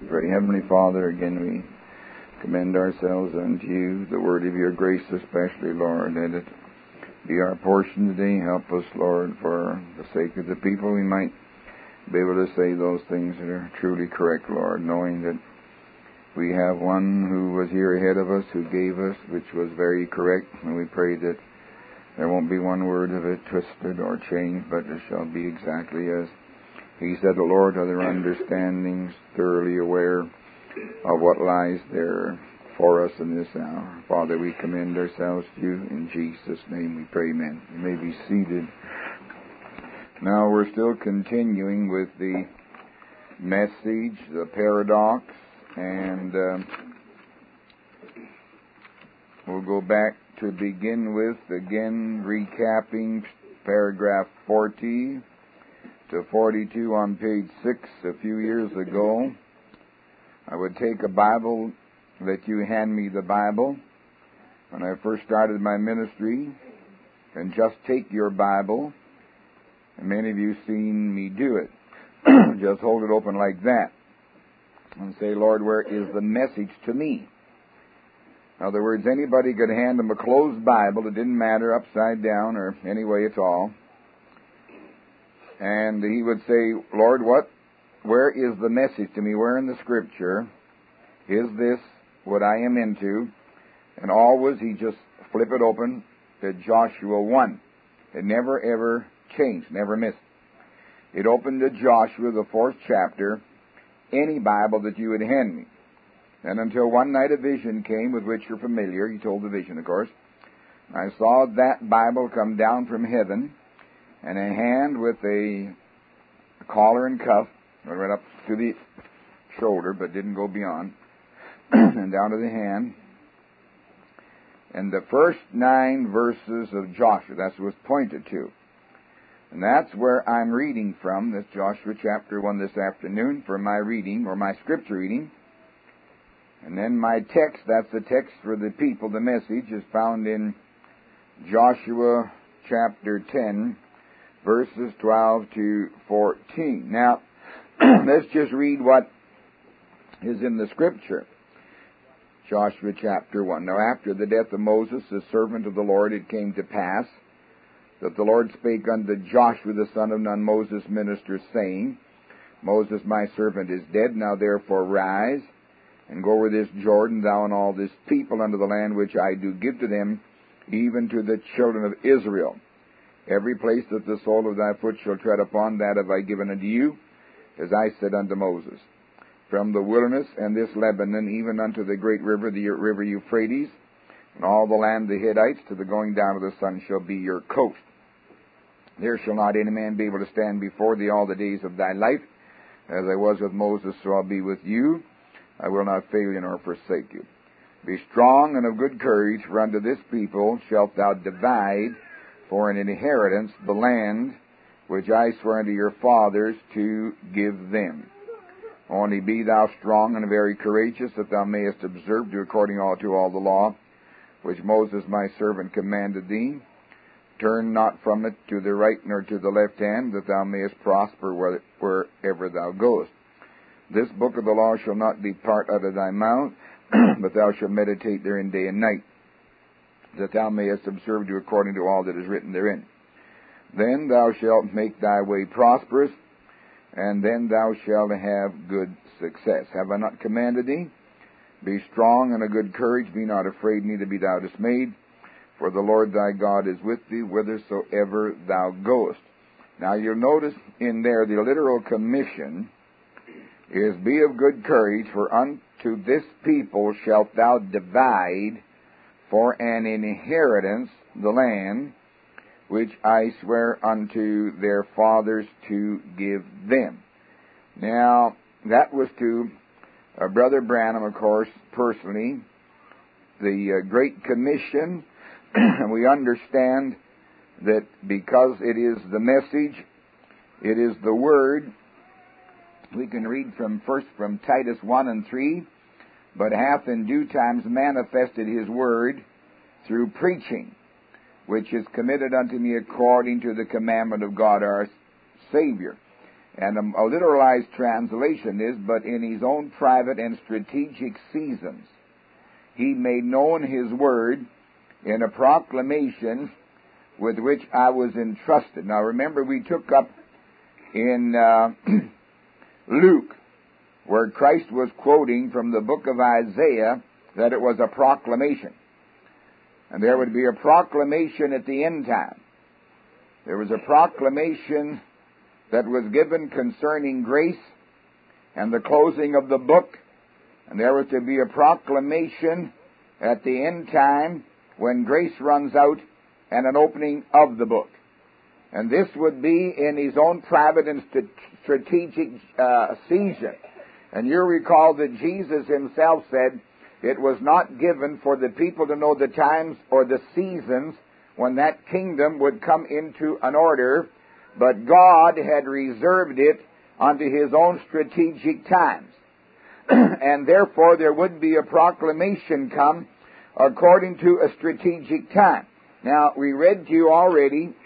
Pray, Heavenly Father, again we commend ourselves unto you, the word of your grace especially, Lord. Let it be our portion today. Help us, Lord, for the sake of the people, we might be able to say those things that are truly correct, Lord, knowing that we have one who was here ahead of us, who gave us, which was very correct, and we pray that there won't be one word of it twisted or changed, but it shall be exactly as He said. The Lord, other understandings, thoroughly aware of what lies there for us in this hour. Father, we commend ourselves to you. In Jesus' name we pray, amen. You may be seated. Now we're still continuing with the message, the paradox, and we'll go back to begin with, again recapping paragraph 40 to 42 on page 6 a few years ago. I would take a Bible, let you hand me the Bible. When I first started my ministry, and just take your Bible, and many of you seen me do it. Just hold it open like that and say, Lord, where is the message to me? In other words, anybody could hand him a closed Bible, it didn't matter, upside down or any way at all, and he would say, Lord, where is the message to me? Where in the Scripture is this what I am into? And always he just flip it open to Joshua 1. It never ever changed, never missed. It opened to Joshua, the 4th chapter, any Bible that you would hand me. And until one night a vision came with which you're familiar. He told the vision, of course. I saw that Bible come down from heaven, and a hand with a collar and cuff, went right up to the shoulder, but didn't go beyond, and down to the hand. And the first 9 verses of Joshua, that's what was pointed to. And that's where I'm reading from, this Joshua chapter 1 this afternoon, for my reading, or my scripture reading. And then my text, that's the text for the people, the message, is found in Joshua chapter 10, verses 12 to 14. Now, let's just read what is in the Scripture. Joshua chapter 1. Now after the death of Moses, the servant of the Lord, it came to pass that the Lord spake unto Joshua the son of Nun, Moses' minister, saying, Moses my servant is dead, now therefore rise, and go over this Jordan, thou and all this people, unto the land which I do give to them, even to the children of Israel. Every place that the sole of thy foot shall tread upon, that have I given unto you, as I said unto Moses. From the wilderness and this Lebanon, even unto the great river, the river Euphrates, and all the land of the Hittites, to the going down of the sun shall be your coast. There shall not any man be able to stand before thee all the days of thy life. As I was with Moses, so I'll be with you. I will not fail you nor forsake you. Be strong and of good courage, for unto this people shalt thou divide for an inheritance the land which I swear unto your fathers to give them. Only be thou strong and very courageous, that thou mayest observe to according to all the law which Moses my servant commanded thee. Turn not from it to the right nor to the left hand, that thou mayest prosper wherever thou goest. This book of the law shall not depart out of thy mouth, but thou shalt meditate therein day and night, that thou mayest observe to according to all that is written therein. Then thou shalt make thy way prosperous, and then thou shalt have good success. Have I not commanded thee? Be strong and of good courage, be not afraid, neither be thou dismayed, for the Lord thy God is with thee whithersoever thou goest. Now you'll notice in there the literal commission is, be of good courage, for unto this people shalt thou divide for an inheritance the land which I swear unto their fathers to give them. Now, that was to Brother Branham, of course, personally, the Great Commission. We understand that because it is the message, it is the Word. We can read first from Titus 1 and 3, but hath in due times manifested his word through preaching, which is committed unto me according to the commandment of God our Savior. And a literalized translation is, but in his own private and strategic seasons, he made known his word in a proclamation with which I was entrusted. Now remember, we took up in Luke, where Christ was quoting from the book of Isaiah, that it was a proclamation. And there would be a proclamation at the end time. There was a proclamation that was given concerning grace and the closing of the book. And there was to be a proclamation at the end time when grace runs out and an opening of the book. And this would be in his own private and strategic season. And you recall that Jesus himself said it was not given for the people to know the times or the seasons when that kingdom would come into an order, but God had reserved it unto his own strategic times. And therefore there would be a proclamation come according to a strategic time. Now, we read to you already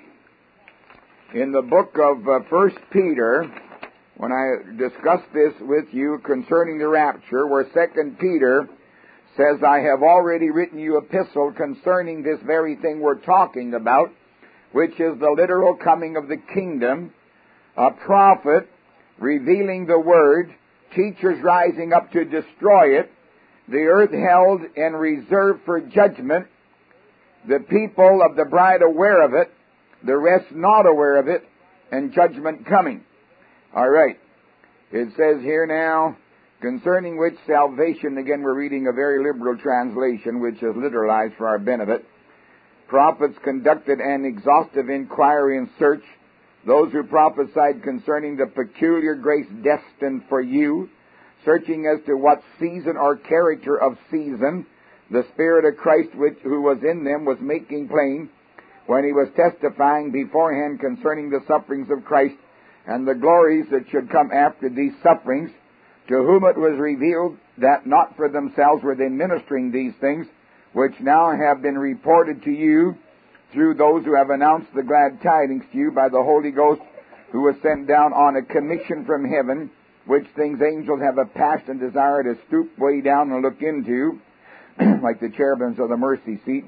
in the book of 1 Peter, when I discussed this with you concerning the rapture, where 2 Peter says, I have already written you epistle concerning this very thing we're talking about, which is the literal coming of the kingdom, a prophet revealing the word, teachers rising up to destroy it, the earth held in reserve for judgment, the people of the bride aware of it, the rest not aware of it, and judgment coming. All right. It says here now, concerning which salvation, again we're reading a very liberal translation, which is literalized for our benefit. Prophets conducted an exhaustive inquiry and search, those who prophesied concerning the peculiar grace destined for you, searching as to what season or character of season the Spirit of Christ who was in them was making plain, when he was testifying beforehand concerning the sufferings of Christ and the glories that should come after these sufferings, to whom it was revealed that not for themselves were they ministering these things, which now have been reported to you through those who have announced the glad tidings to you by the Holy Ghost, who was sent down on a commission from heaven, which things angels have a passion desire to stoop way down and look into, like the cherubims of the mercy seat.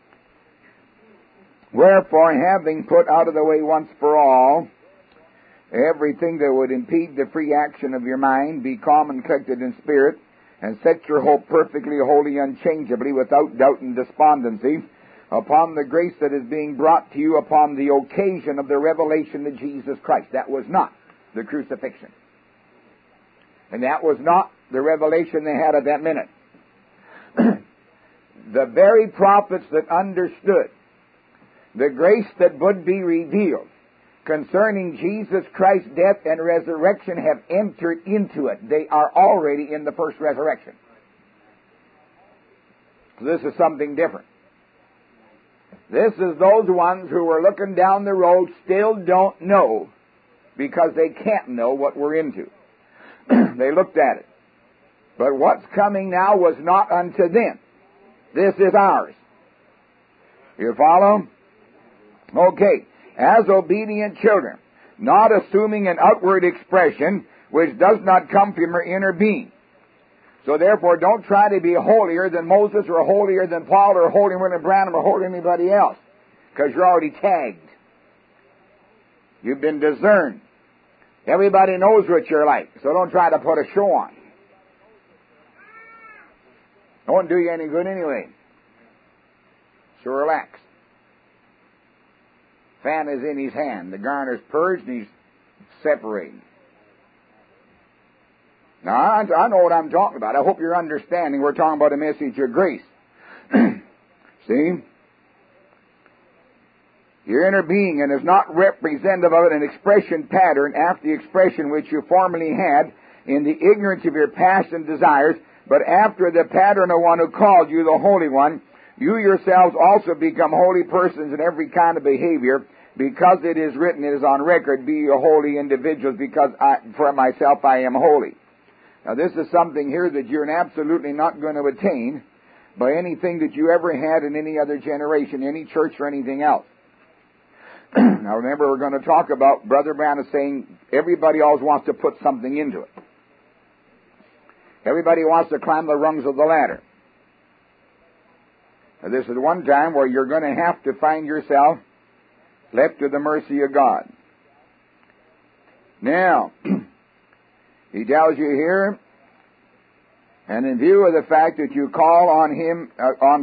Wherefore, having put out of the way once for all everything that would impede the free action of your mind, be calm and collected in spirit, and set your hope perfectly, wholly, unchangeably, without doubt and despondency, upon the grace that is being brought to you upon the occasion of the revelation of Jesus Christ. That was not the crucifixion. And that was not the revelation they had at that minute. The very prophets that understood the grace that would be revealed concerning Jesus Christ's death and resurrection have entered into it. They are already in the first resurrection. So this is something different. This is those ones who were looking down the road still don't know, because they can't know what we're into. They looked at it. But what's coming now was not unto them. This is ours. You follow? Okay. As obedient children, not assuming an outward expression which does not come from your inner being. So therefore, don't try to be holier than Moses or holier than Paul or holier than Branham or holier than anybody else, because you're already tagged. You've been discerned. Everybody knows what you're like, so don't try to put a show on. It won't do you any good anyway. So relax. Fan is in his hand. The garner's purged and he's separating. Now, I know what I'm talking about. I hope you're understanding. We're talking about a message of grace. See? Your inner being, and is not representative of an expression pattern after the expression which you formerly had in the ignorance of your past and desires, but after the pattern of one who called you, the Holy One, you yourselves also become holy persons in every kind of behavior, because it is written, it is on record, be ye holy individuals, because for myself I am holy. Now this is something here that you're absolutely not going to attain by anything that you ever had in any other generation, any church or anything else. Now remember, we're going to talk about Brother Branham saying everybody always wants to put something into it. Everybody wants to climb the rungs of the ladder. Now, this is one time where you're going to have to find yourself left to the mercy of God. Now, he tells you here, and in view of the fact that you call on him,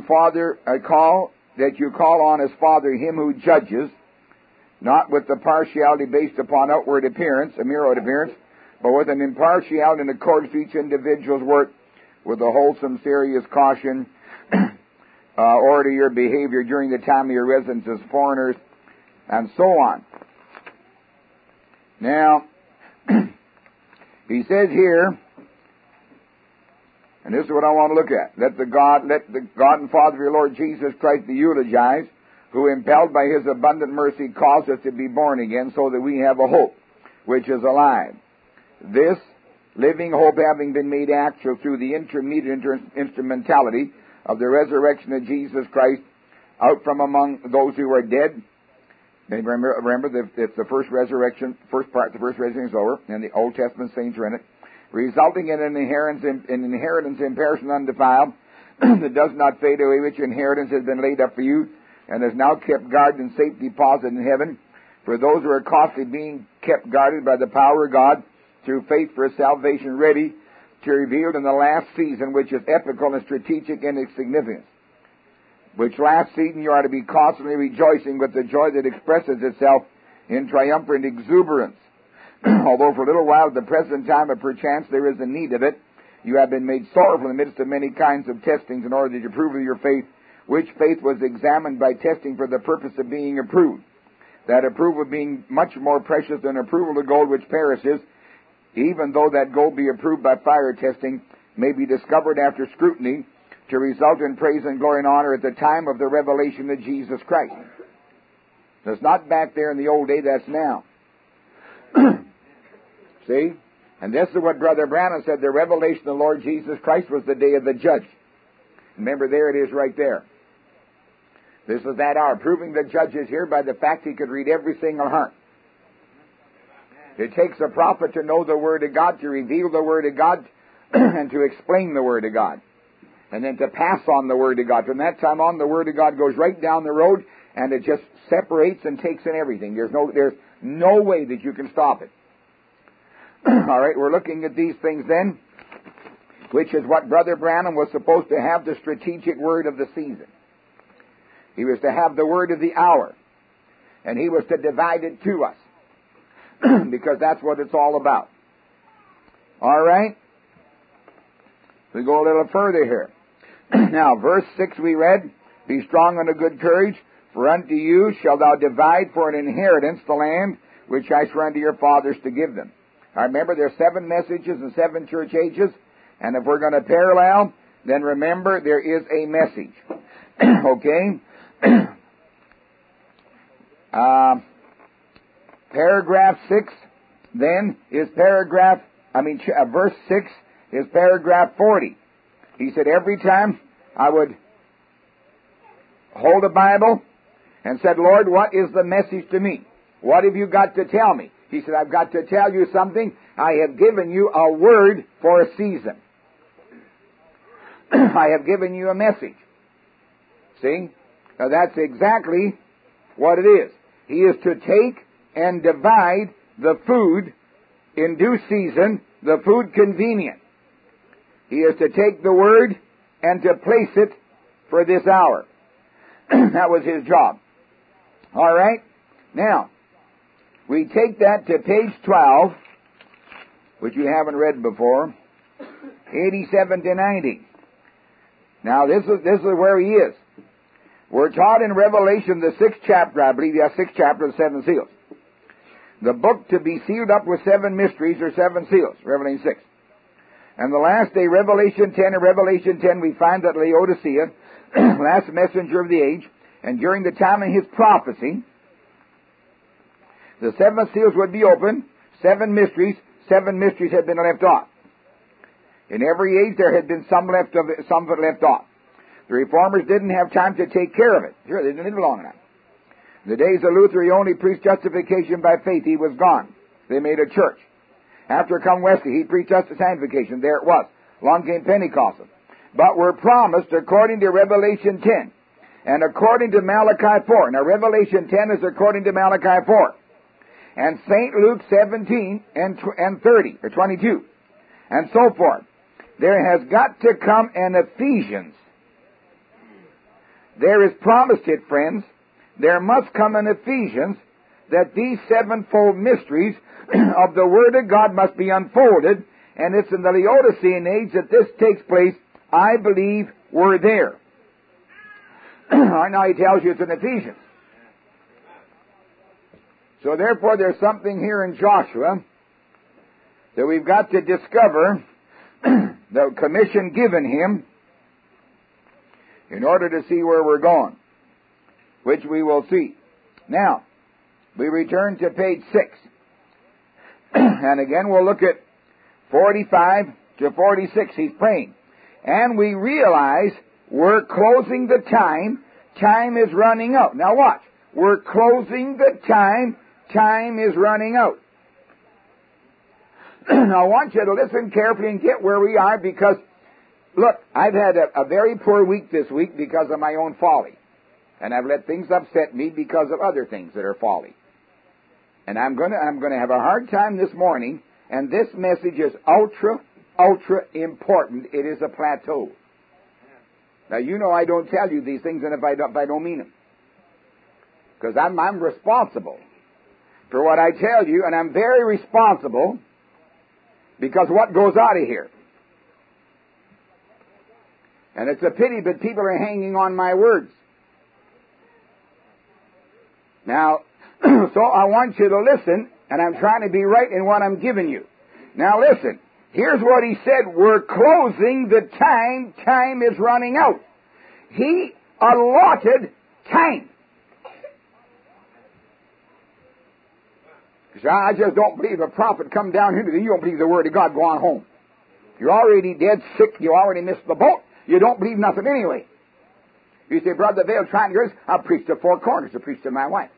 that you call on as Father him who judges, not with the partiality based upon outward appearance, a mere outward appearance, but with an impartiality in accordance to each individual's work, with a wholesome, serious caution, order your behavior during the time of your residence as foreigners, and so on. Now, he says here, and this is what I want to look at. Let the God and Father of your Lord Jesus Christ be eulogized, who impelled by his abundant mercy caused us to be born again, so that we have a hope which is alive. This living hope having been made actual through the intermediate instrumentality of the resurrection of Jesus Christ out from among those who are dead. Remember that it's the first resurrection, the first resurrection is over, and the Old Testament saints are in it, resulting in an inheritance imperishable and undefiled, that does not fade away, which inheritance has been laid up for you, and is now kept guarded in safe deposit in heaven, for those who are constantly being kept guarded by the power of God, through faith for salvation ready to be revealed in the last season, which is epical and strategic in its significance. Which last season you are to be constantly rejoicing with the joy that expresses itself in triumphant exuberance. Although for a little while at the present time, if perchance there is a need of it, you have been made sorrowful in the midst of many kinds of testings, in order that you prove of your faith, which faith was examined by testing for the purpose of being approved. That approval being much more precious than approval of gold which perishes, even though that gold be approved by fire testing, may be discovered after scrutiny, to result in praise and glory and honor at the time of the revelation of Jesus Christ. That's not back there in the old day, that's now. See? And this is what Brother Branham said, the revelation of the Lord Jesus Christ was the day of the judge. Remember, there it is right there. This is that hour, proving the judge is here by the fact he could read every single heart. It takes a prophet to know the Word of God, to reveal the Word of God, and to explain the Word of God. And then to pass on the Word of God. From that time on, the Word of God goes right down the road, and it just separates and takes in everything. There's no way that you can stop it. All right, we're looking at these things then, which is what Brother Branham was supposed to have, the strategic word of the season. He was to have the word of the hour, and he was to divide it to us, because that's what it's all about. All right? We go a little further here. Now, verse 6 we read, be strong and of good courage, for unto you shalt thou divide for an inheritance the land which I swear unto your fathers to give them. I remember there are 7 messages and 7 church ages, and if we're going to parallel, then remember there is a message. Okay? Paragraph 6 then is verse 6 is paragraph 40. He said every time I would hold a Bible and said, Lord, what is the message to me? What have you got to tell me? He said, I've got to tell you something. I have given you a word for a season. I have given you a message. See? Now that's exactly what it is. He is to take and divide the food in due season, the food convenient. He is to take the word and to place it for this hour. That was his job. All right? Now, we take that to page 12, which you haven't read before, 87 to 90. Now, this is where he is. We're taught in Revelation, the 6th chapter, I believe, 6th chapter of the 7 seals. The book to be sealed up with 7 mysteries or 7 seals, Revelation 6. And the last day, Revelation 10, in Revelation 10, we find that Laodicea, last messenger of the age, and during the time of his prophecy, the 7 seals would be opened, 7 mysteries had been left off. In every age there had been some left off. The reformers didn't have time to take care of it. Sure, they didn't live long enough. In the days of Luther, he only preached justification by faith. He was gone. They made a church. After come Wesley, he preached sanctification. There it was. Along came Pentecostal. But we're promised, according to Revelation 10, and according to Malachi 4. Now, Revelation 10 is according to Malachi 4. And St. Luke 17 and 30, or 22, and so forth. There has got to come an Ephesians. There is promised it, friends. There must come an Ephesians, that these sevenfold mysteries of the Word of God must be unfolded, and it's in the Laodicean age that this takes place. I believe we're there. Now he tells you it's in Ephesians. So therefore there's something here in Joshua that we've got to discover, the commission given him, in order to see where we're going, which we will see. Now, we return to page 6. And again we'll look at 45 to 46. He's praying. And we realize we're closing the time. Time is running out. Now watch. We're closing the time. Time is running out. Now I want you to listen carefully and get where we are, because, look, I've had a very poor week this week because of my own folly. And I've let things upset me because of other things that are folly. And I'm going to have a hard time this morning, and this message is ultra important. It is a plateau. Now, you know I don't tell you these things, and if I don't mean them. Because I'm responsible for what I tell you, and I'm very responsible because what goes out of here. And it's a pity, but people are hanging on my words. Now, so I want you to listen, and I'm trying to be right in what I'm giving you. Now listen, here's what he said. We're closing the time. Time is running out. He allotted time. I just don't believe a prophet come down here today. You don't believe the word of God. Go on home. You're already dead, sick. You already missed the boat. You don't believe nothing anyway. You say, Brother Vail, trying yours. I'll preach to four corners. I'll preach to my wife.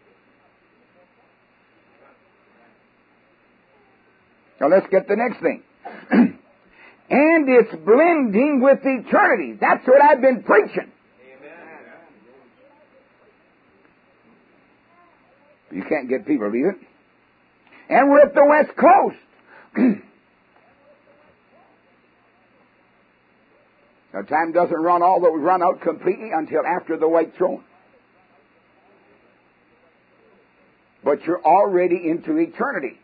Now let's get the next thing. And it's blending with eternity. That's what I've been preaching. Amen. You can't get people to believe it. And we're at the West Coast. Now time doesn't run out completely until after the white throne. But you're already into eternity.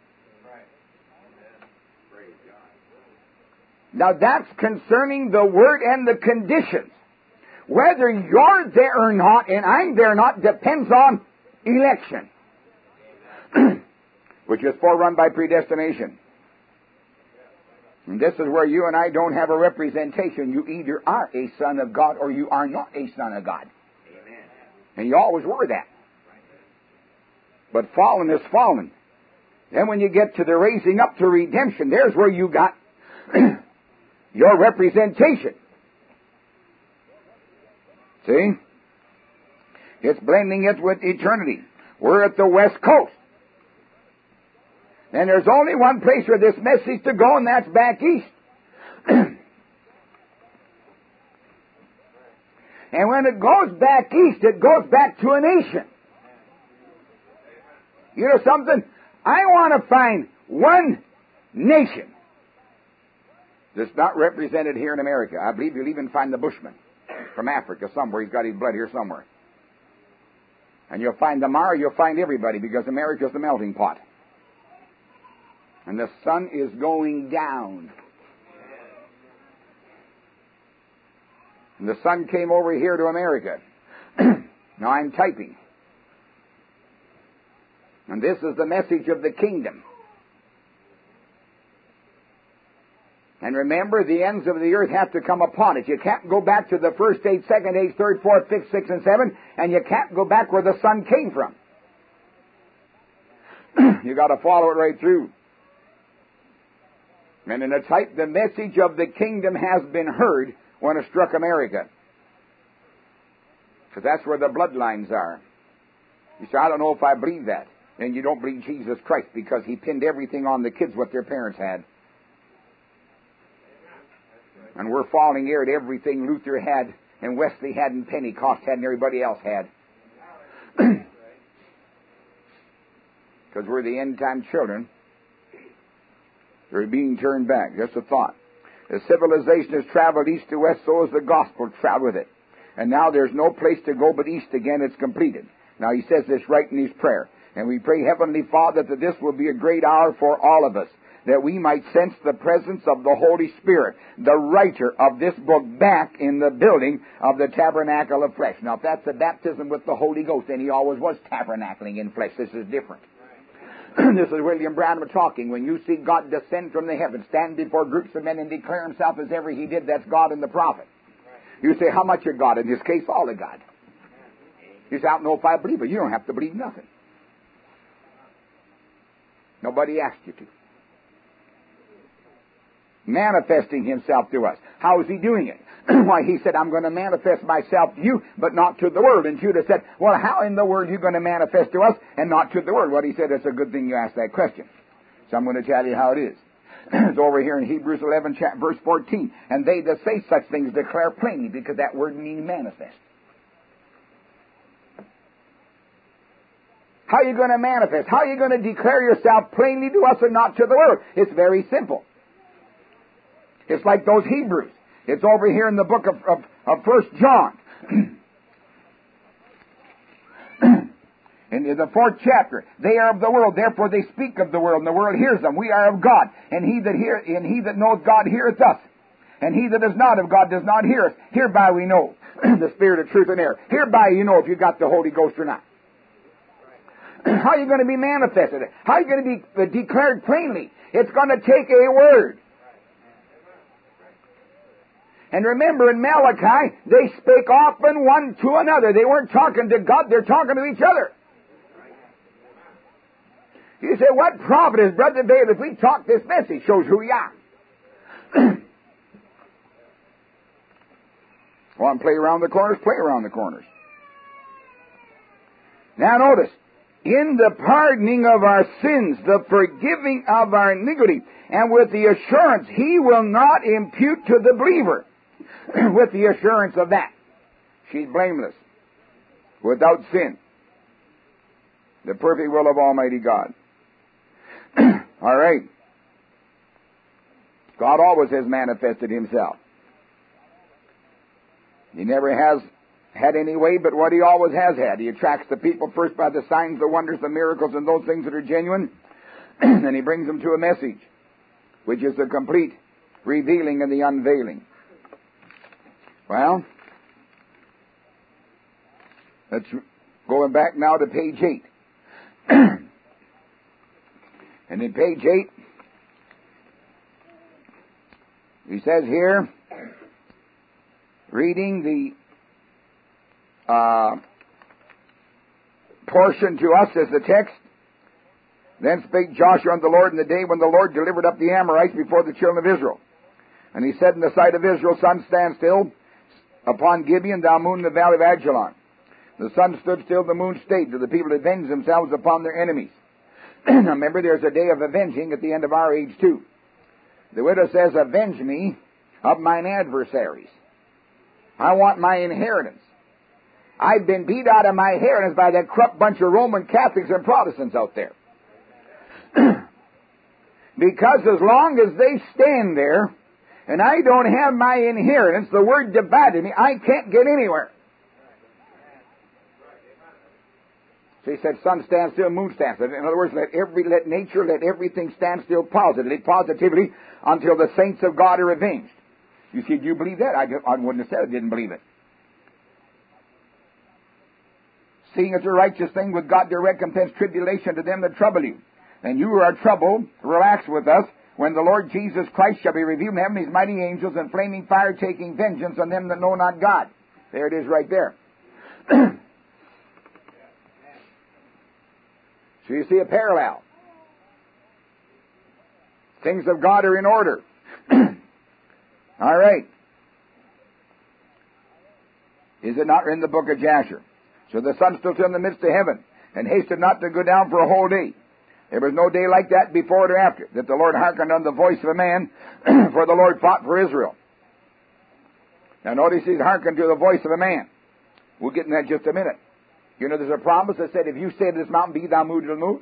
Now that's concerning the Word and the conditions. Whether you're there or not, and I'm there or not, depends on election. Which is forerun by predestination. And this is where you and I don't have a representation. You either are a son of God or you are not a son of God. Amen. And you always were that. But fallen is fallen. Then when you get to the raising up to redemption, there's where you got your representation. See? It's blending it with eternity. We're at the West Coast. And there's only one place for this message to go, and that's back east. And when it goes back east, it goes back to a nation. You know something? I want to find one nation that's not represented here in America. I believe you'll even find the Bushman from Africa somewhere. He's got his blood here somewhere. And you'll find the Mara, you'll find everybody, because America's the melting pot. And the sun is going down. And the sun came over here to America. Now I'm typing. And this is the message of the kingdom. And remember, the ends of the earth have to come upon it. You can't go back to the first age, second age, third, fourth, fifth, sixth, and seventh, and you can't go back where the sun came from. You got to follow it right through. And in a type, the message of the kingdom has been heard when it struck America. Because that's where the bloodlines are. You say, I don't know if I believe that. And you don't believe Jesus Christ, because He pinned everything on the kids what their parents had. And we're falling heir to everything Luther had and Wesley had and Pentecost had and everybody else had. Because we're the end-time children. They're being turned back. Just a thought. As civilization has traveled east to west, so has the gospel traveled with it. And now there's no place to go but east again. It's completed. Now he says this right in his prayer. And we pray, Heavenly Father, that this will be a great hour for all of us, that we might sense the presence of the Holy Spirit, the writer of this book, back in the building of the tabernacle of flesh. Now, if that's the baptism with the Holy Ghost, then He always was tabernacling in flesh. This is different. This is William Branham talking. When you see God descend from the heavens, stand before groups of men and declare Himself as ever He did, that's God and the prophet. You say, how much of God? In this case, all of God. You say, I don't know if I believe it. You don't have to believe nothing. Nobody asked you to. Manifesting Himself to us. How is He doing it? Why, He said, I'm going to manifest myself to you, but not to the world. And Judah said, well, how in the world are you going to manifest to us and not to the world? Well, He said, it's a good thing you asked that question. So I'm going to tell you how it is. It's over here in Hebrews 11, verse 14. And they that say such things declare plainly, because that word means manifest. How are you going to manifest? How are you going to declare yourself plainly to us and not to the world? It's very simple. It's like those Hebrews. It's over here in the book of 1 John. In the 4th chapter, they are of the world, therefore they speak of the world, and the world hears them. We are of God, and he that knoweth God heareth us. And he that is not of God does not hear us. Hereby we know the spirit of truth and error. Hereby you know if you got the Holy Ghost or not. How are you going to be manifested? How are you going to be declared plainly? It's going to take a word. And remember, in Malachi, they spake often one to another. They weren't talking to God, they're talking to each other. You say, what profit is, Brother David, if we talk this message? Shows who we are. Want to play around the corners? Play around the corners. Now notice, in the pardoning of our sins, the forgiving of our iniquity, and with the assurance He will not impute to the believer. With the assurance of that, she's blameless, without sin. The perfect will of Almighty God. All right. God always has manifested Himself. He never has had any way but what He always has had. He attracts the people first by the signs, the wonders, the miracles, and those things that are genuine. Then He brings them to a message, which is the complete revealing and the unveiling. Well, let's go back now to page 8. And in page 8, he says here, reading the portion to us as the text, then spake Joshua unto the Lord in the day when the Lord delivered up the Amorites before the children of Israel. And he said in the sight of Israel, sun, stand still upon Gibeon, thou moon in the valley of Ajalon. The sun stood still, the moon stayed, till the people avenged themselves upon their enemies. Now remember, there's a day of avenging at the end of our age too. The widow says, avenge me of mine adversaries. I want my inheritance. I've been beat out of my inheritance by that corrupt bunch of Roman Catholics and Protestants out there. Because as long as they stand there, and I don't have my inheritance, the word divided me, I can't get anywhere. So he said, sun stand still, moon stand still. In other words, let nature, let everything stand still positively until the saints of God are avenged. You see, do you believe that? I wouldn't have said I didn't believe it. Seeing it's a righteous thing with God to recompense tribulation to them that trouble you. And you who are troubled, relax with us, when the Lord Jesus Christ shall be revealed in heaven, His mighty angels in flaming fire, taking vengeance on them that know not God. There it is right there. So you see a parallel. Things of God are in order. All right. Is it not in the book of Jasher? So the sun stood still in the midst of heaven. and hasted not to go down for a whole day. There was no day like that before or after, that the Lord hearkened unto the voice of a man, for the Lord fought for Israel. Now notice he's hearkened to the voice of a man. We'll get in that in just a minute. You know, there's a promise that said, if you say to this mountain, be thou moved, it'll move.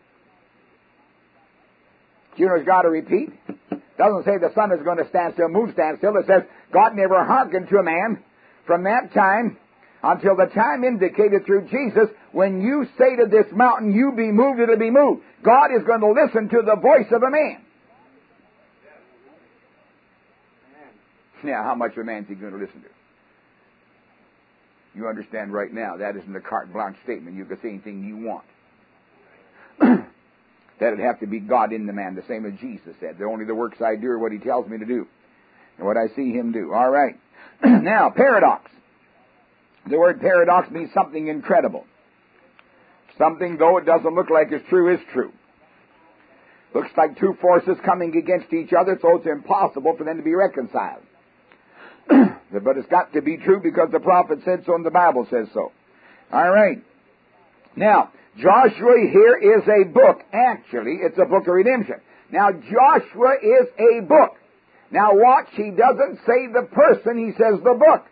You know, it's got to repeat. Doesn't say the sun is going to stand still, moon stand still. It says God never hearkened to a man from that time until the time indicated through Jesus. When you say to this mountain, you be moved, it'll be moved. God is going to listen to the voice of a man. Now, how much of a man is he going to listen to? You understand right now, that isn't a carte blanche statement. You can say anything you want. That'd have to be God in the man, the same as Jesus said. The only the works I do are what he tells me to do, and what I see him do. All right. Now, paradox. The word paradox means something incredible. Something, though it doesn't look like it's true, is true. Looks like two forces coming against each other, so it's impossible for them to be reconciled. But it's got to be true because the prophet said so and the Bible says so. All right. Now, Joshua here is a book. Actually, it's a book of redemption. Now, Joshua is a book. Now, watch, he doesn't say the person, he says the book.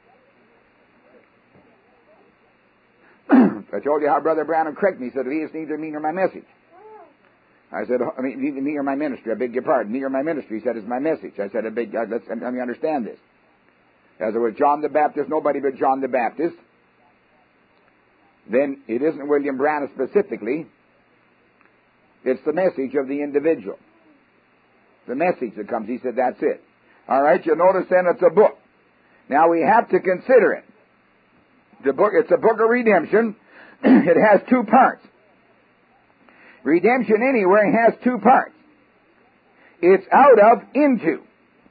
I told you how Brother Branham corrected me. He said, he is neither me nor my message. I said, neither me or my ministry. I beg your pardon. Me or my ministry. He said, it's my message. I said, let me understand this. As it was John the Baptist, nobody but John the Baptist. Then it isn't William Branham specifically. It's the message of the individual. The message that comes. He said, that's it. All right, you notice then it's a book. Now we have to consider it. It's a book of redemption. It has two parts. Redemption anywhere has two parts. It's out of, into.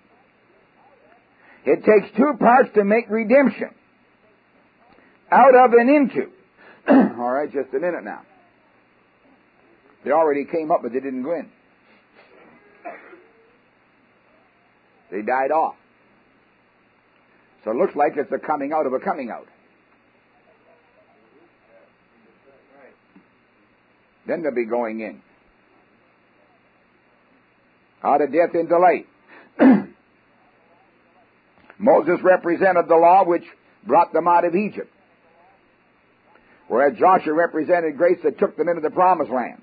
It takes two parts to make redemption. Out of and into. All right, just a minute now. They already came up, but they didn't go in. They died off. So it looks like it's a coming out of a coming out. Then they'll be going in. Out of death into life. Moses represented the law which brought them out of Egypt, whereas Joshua represented grace that took them into the promised land.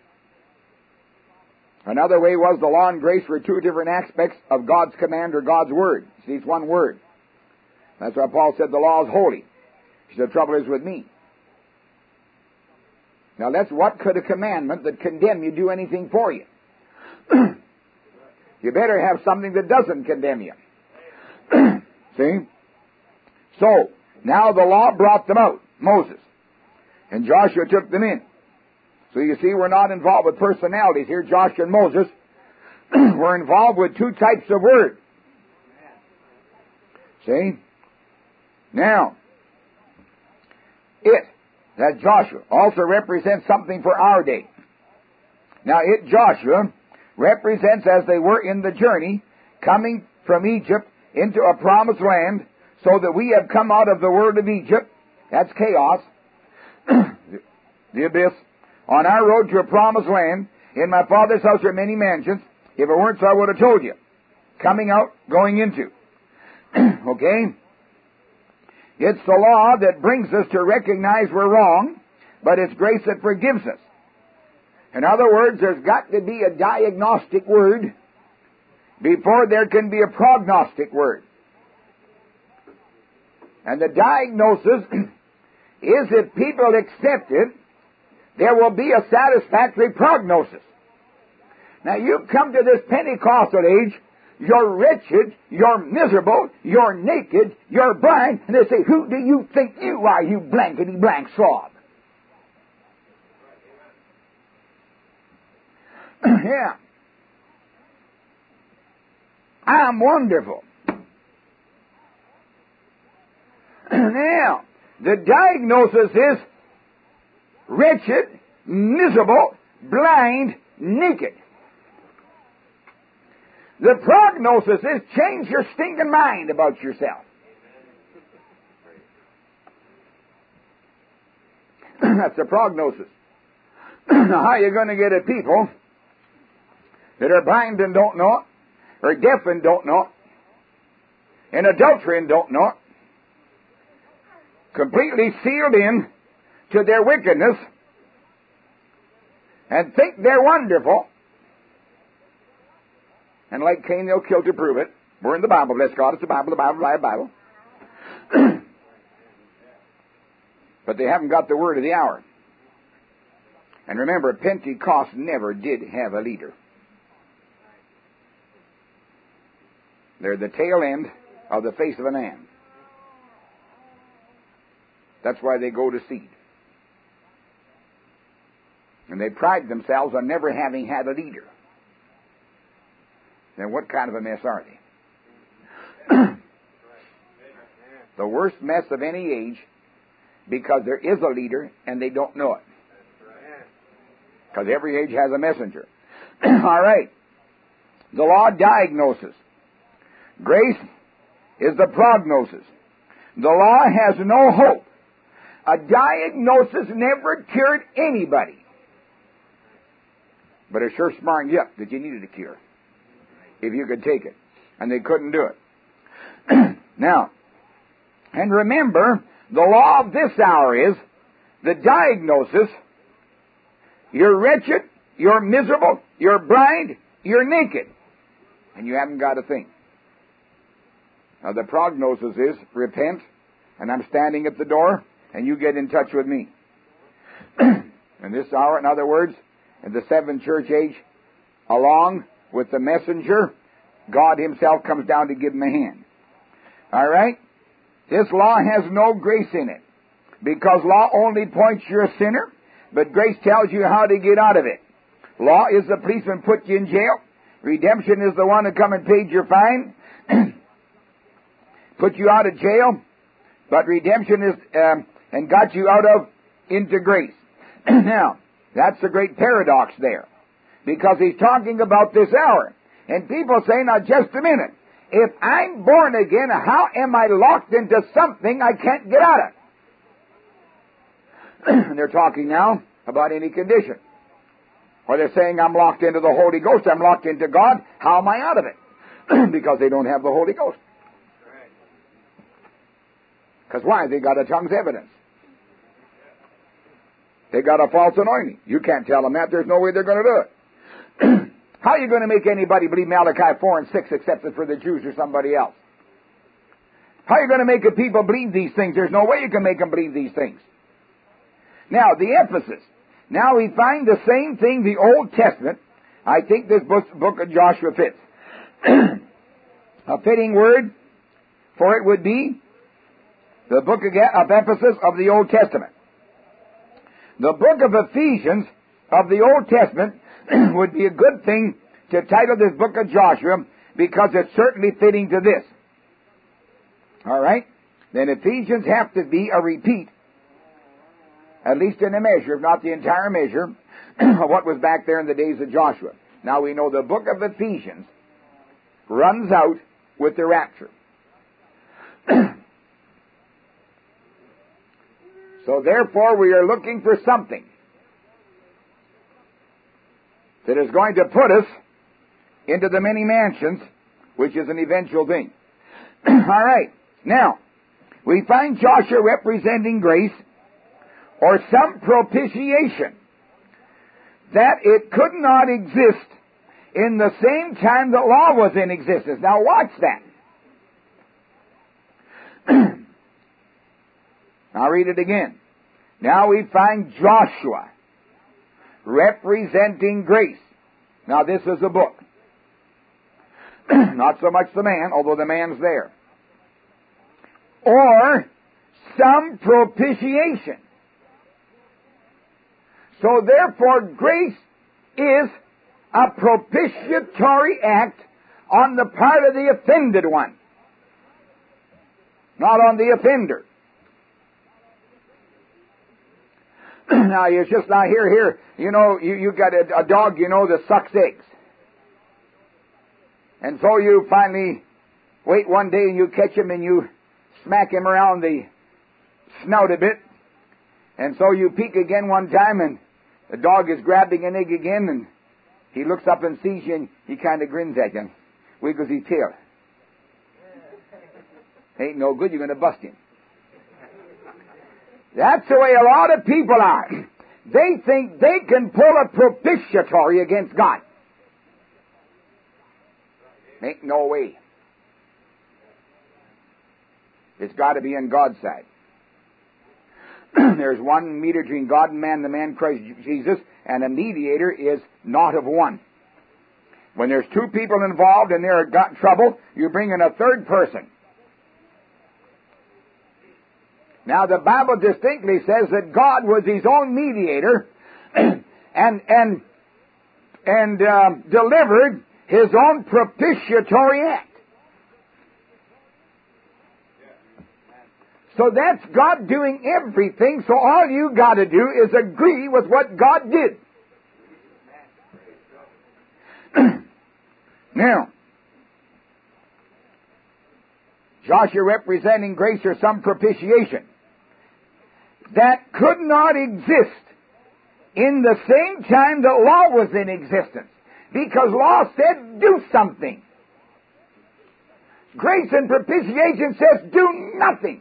Another way was the law and grace were two different aspects of God's command or God's word. See, it's one word. That's why Paul said the law is holy. He said, the trouble is with me. Now, what could a commandment that condemn you do anything for you? You better have something that doesn't condemn you. See? So, now the law brought them out, Moses. And Joshua took them in. So you see, we're not involved with personalities here. Joshua and Moses were involved with two types of word. See? Now, that Joshua, also represents something for our day. Now, Joshua, represents as they were in the journey, coming from Egypt into a promised land, so that we have come out of the world of Egypt. That's chaos. The abyss. On our road to a promised land. In my Father's house are many mansions. If it weren't so, I would have told you. Coming out, going into. Okay? It's the law that brings us to recognize we're wrong, but it's grace that forgives us. In other words, there's got to be a diagnostic word before there can be a prognostic word. And the diagnosis is if people accept it, there will be a satisfactory prognosis. Now, you come to this Pentecostal age, you're wretched, you're miserable, you're naked, you're blind, and they say, who do you think you are, you blankety blank slob? Yeah. I'm wonderful. Now, the diagnosis is wretched, miserable, blind, naked. The prognosis is change your stinking mind about yourself. That's the prognosis. Now, how are you going to get a people that are blind and don't know it, or deaf and don't know it, in adultery and don't know it, completely sealed in to their wickedness, and think they're wonderful, and like Cain, they'll kill to prove it. We're in the Bible, bless God, it's the Bible, the Bible, the Bible. But they haven't got the word of the hour. And remember, Pentecost never did have a leader. They're the tail end of the face of a man. That's why they go to seed. And they pride themselves on never having had a leader. Then what kind of a mess are they? The worst mess of any age, because there is a leader and they don't know it. Because every age has a messenger. All right. The law diagnoses. Grace is the prognosis. The law has no hope. A diagnosis never cured anybody. But it sure smartened you up that you needed a cure, if you could take it. And they couldn't do it. Now, and remember, the law of this hour is the diagnosis: you're wretched, you're miserable, you're blind, you're naked, and you haven't got a thing. Now, the prognosis is repent, and I'm standing at the door, and you get in touch with me. In this hour, in other words, in the seventh church age, along with the messenger, God himself comes down to give him a hand. All right? This law has no grace in it, because law only points you're a sinner, but grace tells you how to get out of it. Law is the policeman put you in jail. Redemption is the one who come and paid your fine, put you out of jail, but redemption is and got you out of into grace. Now, that's a great paradox there, because he's talking about this hour. And people say, now just a minute, if I'm born again, how am I locked into something I can't get out of? And they're talking now about any condition. Or they're saying, I'm locked into the Holy Ghost, I'm locked into God, how am I out of it? Because they don't have the Holy Ghost. Because why? They got a tongue's evidence. They got a false anointing. You can't tell them that. There's no way they're going to do it. How are you going to make anybody believe Malachi 4 and 6 except for the Jews or somebody else? How are you going to make a people believe these things? There's no way you can make them believe these things. Now, the emphasis. Now we find the same thing the Old Testament. I think this book of Joshua fits. A fitting word for it would be the book of Ephesus of the Old Testament. The book of Ephesians of the Old Testament would be a good thing to title this book of Joshua, because it's certainly fitting to this. All right? Then Ephesians have to be a repeat, at least in a measure, if not the entire measure, of what was back there in the days of Joshua. Now we know the book of Ephesians runs out with the rapture. So therefore we are looking for something that is going to put us into the many mansions, which is an eventual thing. All right. Now, we find Joshua representing grace, or some propitiation, that it could not exist in the same time that law was in existence. Now watch that. I'll read it again. Now we find Joshua representing grace. Now this is a book. Not so much the man, although the man's there. Or some propitiation. So therefore grace is a propitiatory act on the part of the offended one, not on the offender. Now, it's just not here. You know, you got a dog, you know, that sucks eggs. And so you finally wait one day and you catch him and you smack him around the snout a bit. And so you peek again one time and The dog is grabbing an egg again, and he looks up and sees you, and he kind of grins at you and wiggles his tail. Ain't no good, you're going to bust him. That's the way a lot of people are. They think they can pull a propitiatory against God. Ain't no way. It's got to be on God's side. There's one mediator between God and man, the man Christ Jesus, and a mediator is not of one. When there's two people involved and they're got trouble, you bring in a third person. Now the Bible distinctly says that God was His own mediator and delivered His own propitiatory act. So that's God doing everything, so all you got to do is agree with what God did. Now, Joshua representing grace or some propitiation that could not exist in the same time that law was in existence, because law said do something. Grace and propitiation says do nothing.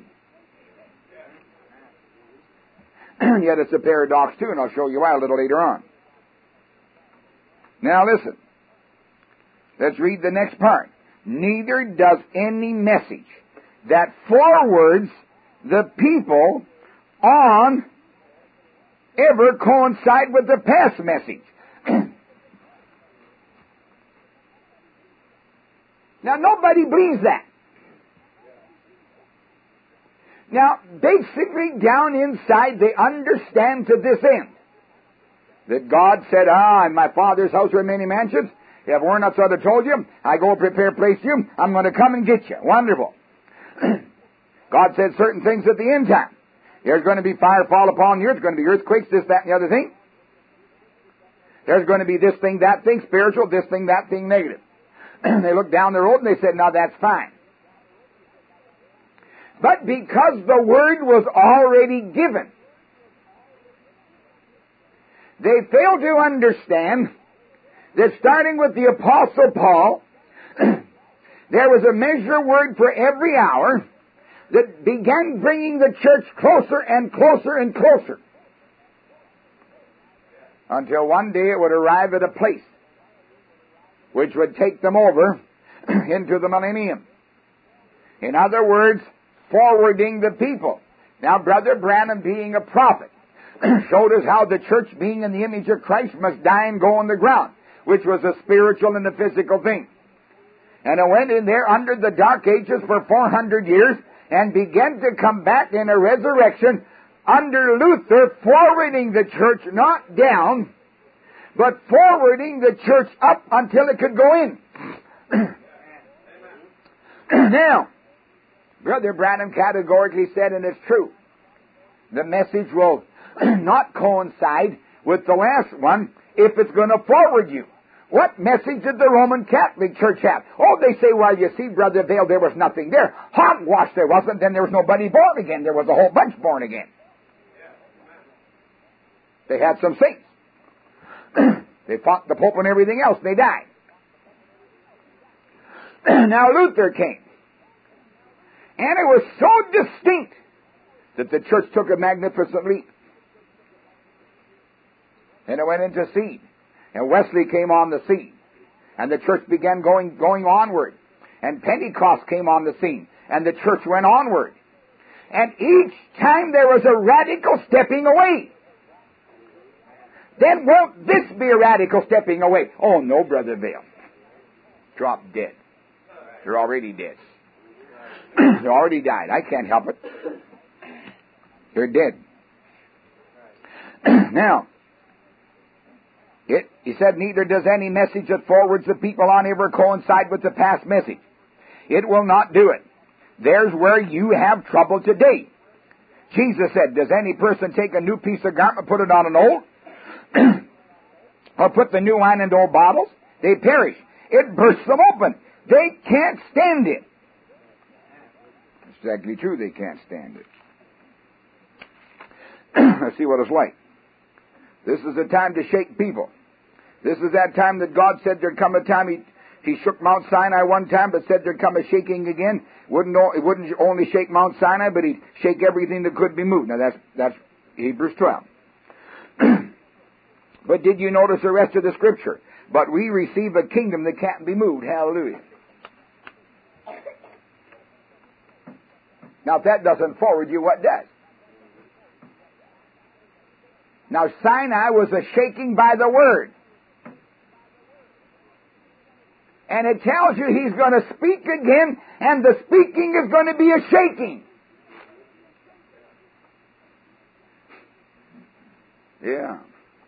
Yet it's a paradox too, and I'll show you why a little later on. Now listen. Let's read the next part. Neither does any message that forwards the people on ever coincide with the past message. Now nobody believes that. Now, basically down inside, they understand to this end that God said, in my Father's house are many mansions. If it weren't so I'd have told you, I go prepare a place for you. I'm going to come and get you. Wonderful. God said certain things at the end time. There's going to be fire fall upon the earth. There's going to be earthquakes, this, that, and the other thing. There's going to be this thing, that thing, spiritual, this thing, that thing, negative. They looked down the road and they said, now that's fine. But because the word was already given, they failed to understand that starting with the Apostle Paul, there was a measure word for every hour that began bringing the church closer and closer and closer, until one day it would arrive at a place which would take them over into the millennium. In other words, forwarding the people. Now, Brother Branham, being a prophet, showed us how the church, being in the image of Christ, must die and go on the ground, which was a spiritual and a physical thing. And it went in there under the Dark Ages for 400 years and began to come back in a resurrection under Luther, forwarding the church not down, but forwarding the church up until it could go in. Now, Brother Branham categorically said, and it's true, the message will not coincide with the last one if it's going to forward you. What message did the Roman Catholic Church have? Oh, they say, well, you see, Brother Vail, there was nothing there. Hogwash there wasn't, then there was nobody born again. There was a whole bunch born again. They had some saints. They fought the Pope and everything else. They died. Now Luther came. And it was so distinct that the church took a magnificent leap. And it went into seed. And Wesley came on the scene. And the church began going onward. And Pentecost came on the scene. And the church went onward. And each time there was a radical stepping away. Then won't this be a radical stepping away? Oh no, Brother Vail. Drop dead. They're already dead. They already died. I can't help it. They're dead. Now, he said, neither does any message that forwards the people on ever coincide with the past message. It will not do it. There's where you have trouble today. Jesus said, does any person take a new piece of garment, put it on an old? Or put the new wine into old bottles? They perish. It bursts them open. They can't stand it. It's exactly true, they can't stand it. Let's see what it's like. This is the time to shake people. This is that time that God said there'd come a time. He shook Mount Sinai one time, but said there'd come a shaking again. It wouldn't only shake Mount Sinai, but he'd shake everything that could be moved. Now that's Hebrews 12. But did you notice the rest of the scripture? But we receive a kingdom that can't be moved. Hallelujah. Now if that doesn't forward you, what does? Now Sinai was a shaking by the word. And it tells you he's going to speak again, and the speaking is going to be a shaking. Yeah.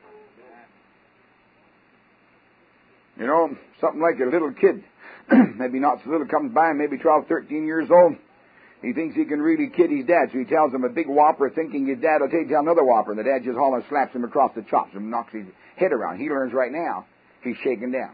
You know, something like a little kid, maybe not so little, comes by, maybe 12, 13 years old. He thinks he can really kid his dad, so he tells him a big whopper, thinking his dad will tell another whopper, and the dad just hollers, slaps him across the chops and knocks his head around. He learns right now he's shaken down.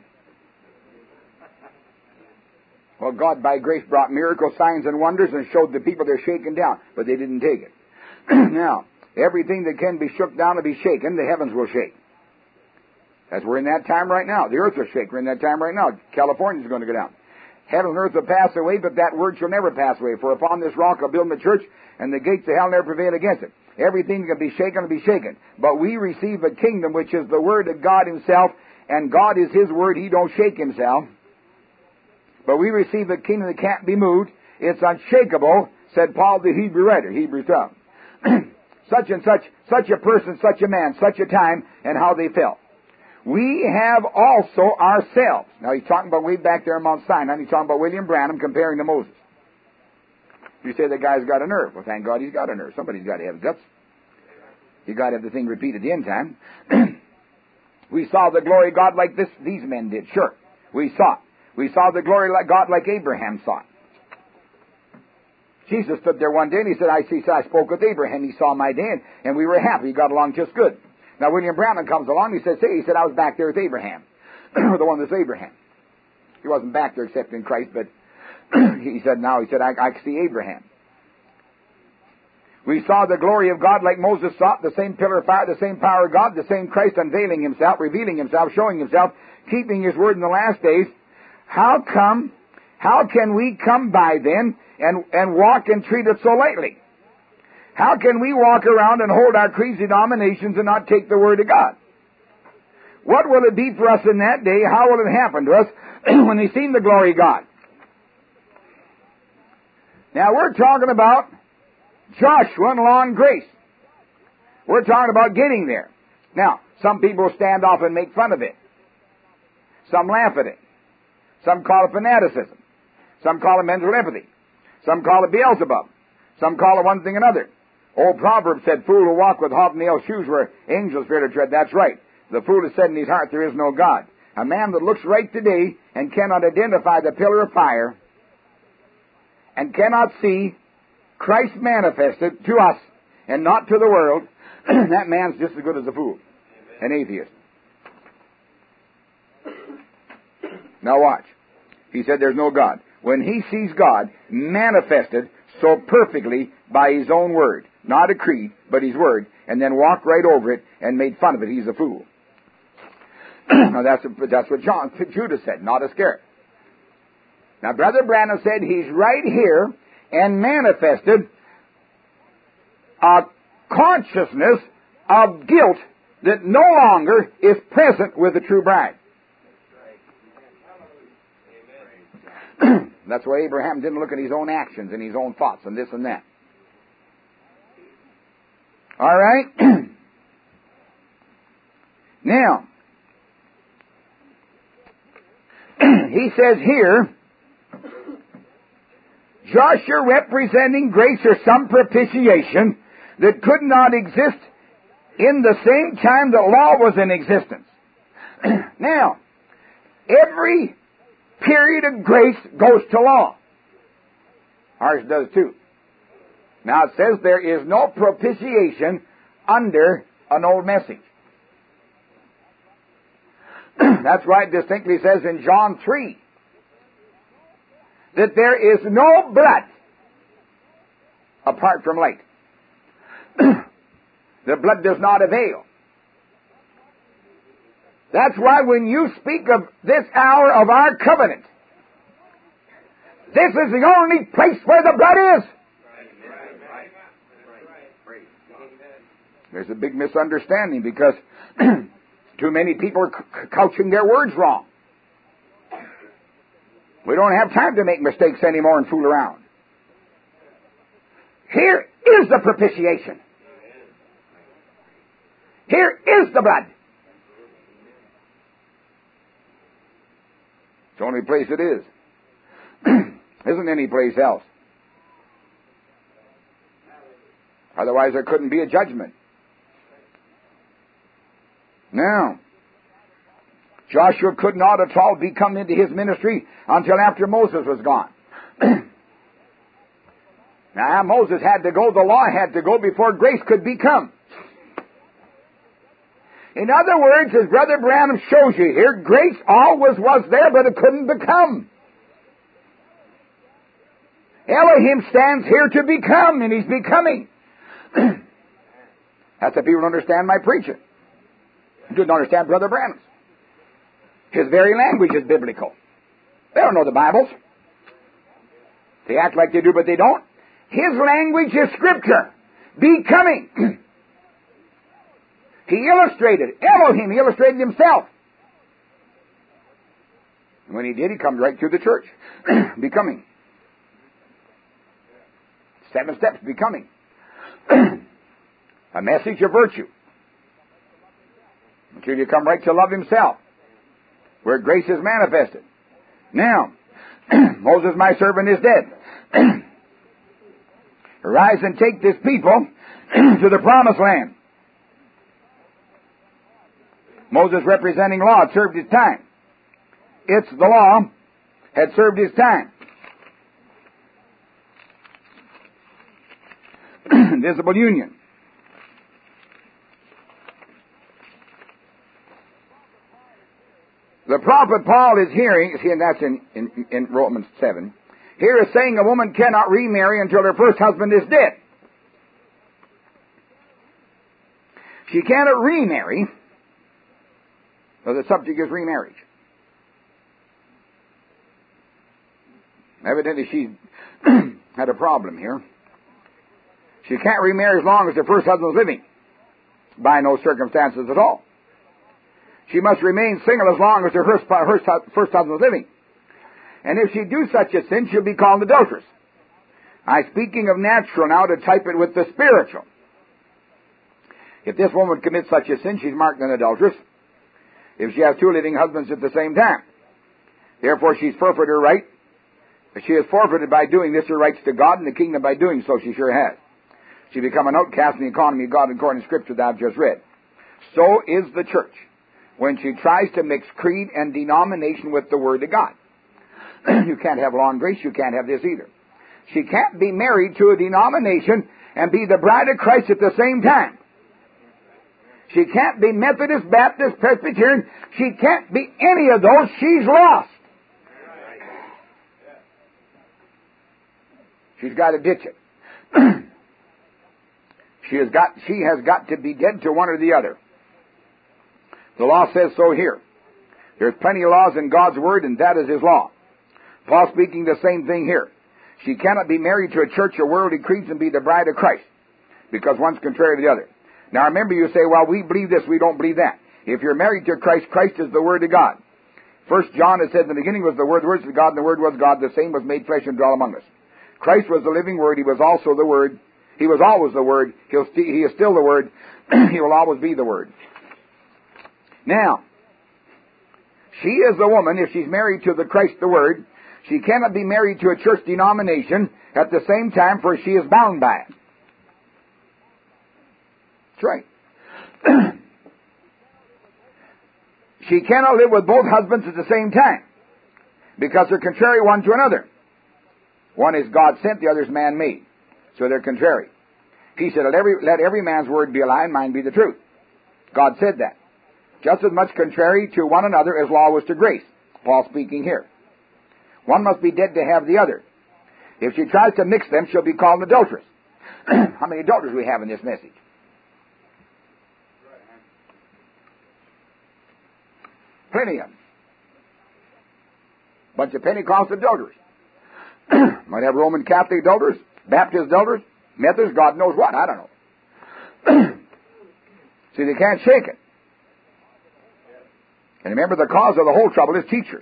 Well, God, by grace, brought miracles, signs, and wonders and showed the people they're shaken down, but they didn't take it. Now, everything that can be shook down will be shaken. The heavens will shake. We're in that time right now. The earth will shake. We're in that time right now. California's going to go down. Heaven and earth will pass away, but that word shall never pass away. For upon this rock I'll build my church, and the gates of hell never prevail against it. Everything that can be shaken will be shaken. But we receive a kingdom which is the word of God himself, and God is his word. He don't shake himself. But we receive a kingdom that can't be moved. It's unshakable, said Paul the Hebrew writer, Hebrews 12. Such and such a person, such a man, such a time, and how they felt. We have also ourselves. Now he's talking about way back there in Mount Sinai. He's talking about William Branham comparing to Moses. You say the guy's got a nerve. Well, thank God he's got a nerve. Somebody's got to have guts. You got to have the thing repeated the end time. We saw the glory of God like these men did. Sure, we saw it. We saw the glory of God like Abraham saw it. Jesus stood there one day and he said, I spoke with Abraham. He saw my day and we were happy. He got along just good. Now William Branham comes along. He said, I was back there with Abraham. The one that's Abraham. He wasn't back there except in Christ, but he said, I see Abraham. We saw the glory of God like Moses saw it, the same pillar of fire, the same power of God, the same Christ unveiling himself, revealing himself, showing himself, keeping his word in the last days. How can we come by then and walk and treat it so lightly? How can we walk around and hold our creeds, denominations, and not take the word of God? What will it be for us in that day? How will it happen to us when they see the glory of God? Now we're talking about Joshua and law and grace. We're talking about getting there. Now, some people stand off and make fun of it. Some laugh at it. Some call it fanaticism. Some call it mental empathy. Some call it Beelzebub. Some call it one thing another. Old proverb said, fool who walk with hobnail shoes where angels fear to tread. That's right. The fool has said in his heart, there is no God. A man that looks right today and cannot identify the pillar of fire and cannot see Christ manifested to us and not to the world, that man's just as good as a fool, an atheist. Now watch. He said there's no God. When he sees God manifested so perfectly by his own word, not a creed, but his word, and then walked right over it and made fun of it, he's a fool. Now that's what Judah said, not Iscariot. Now Brother Branham said he's right here and manifested a consciousness of guilt that no longer is present with the true bride. That's why Abraham didn't look at his own actions and his own thoughts and this and that. All right? Now, he says here, Joshua representing grace or some propitiation that could not exist in the same time that law was in existence. Now, every period of grace goes to law. Ours does too. Now it says there is no propitiation under an old message. That's why it distinctly says in John 3 that there is no blood apart from light. The blood does not avail. That's why when you speak of this hour of our covenant, this is the only place where the blood is. There's a big misunderstanding because too many people are couching their words wrong. We don't have time to make mistakes anymore and fool around. Here is the propitiation. Here is the blood. It's the only place it is. Isn't any place else. Otherwise there couldn't be a judgment. Now, Joshua could not at all be come into his ministry until after Moses was gone. Now, Moses had to go, the law had to go before grace could become. In other words, as Brother Branham shows you here, grace always was there, but it couldn't become. Elohim stands here to become, and He's becoming. That's how people understand my preaching. You didn't understand Brother Branham's. His very language is biblical. They don't know the Bibles. They act like they do, but they don't. His language is Scripture. Becoming. He illustrated. Elohim, He illustrated Himself. And when He did, He comes right through the church. Becoming. 7 steps, becoming. A message of virtue. Until you come right to love Himself, where grace is manifested. Now, Moses, my servant, is dead. Arise and take this people to the promised land. Moses, representing law, had served his time. It's the law, had served his time. Visible union. The prophet Paul is hearing, see, and that's in Romans 7, here is saying a woman cannot remarry until her first husband is dead. She cannot remarry, so the subject is remarriage. Evidently she had a problem here. She can't remarry as long as her first husband is living, by no circumstances at all. She must remain single as long as her first husband is living. And if she do such a sin, she'll be called adulteress. I'm speaking of natural now to type it with the spiritual. If this woman commits such a sin, she's marked an adulteress. If she has 2 living husbands at the same time. Therefore, she's forfeited her right. She has forfeited by doing this her rights to God and the kingdom by doing so. She sure has. She become an outcast in the economy of God according to Scripture that I've just read. So is the church when she tries to mix creed and denomination with the Word of God. You can't have law and grace. You can't have this either. She can't be married to a denomination and be the bride of Christ at the same time. She can't be Methodist, Baptist, Presbyterian. She can't be any of those. She's lost. She's got to ditch it. She has got to be dead to one or the other. The law says so here. There's plenty of laws in God's Word, and that is His law. Paul speaking the same thing here. She cannot be married to a church or worldly creeds and be the bride of Christ, because one's contrary to the other. Now remember, you say, well, we believe this, we don't believe that. If you're married to Christ, Christ is the Word of God. 1 John has said, in the beginning was the Word was God, and the Word was God. The same was made flesh and dwelt among us. Christ was the living Word. He was also the Word. He was always the Word. He is still the Word. He will always be the Word. Now, she is a woman, if she's married to the Christ the Word, she cannot be married to a church denomination at the same time, for she is bound by it. That's right. She cannot live with both husbands at the same time, because they're contrary one to another. One is God sent, the other is man made. So they're contrary. He said, let every man's word be a lie and mine be the truth. God said that. Just as much contrary to one another as law was to grace. Paul speaking here. One must be dead to have the other. If she tries to mix them, she'll be called an adulteress. How many adulterers we have in this message? Plenty of them. Bunch of Pentecostal adulterers. Might have Roman Catholic adulterers, Baptist adulterers, Methodists, God knows what. I don't know. See, they can't shake it. And remember, the cause of the whole trouble is teachers.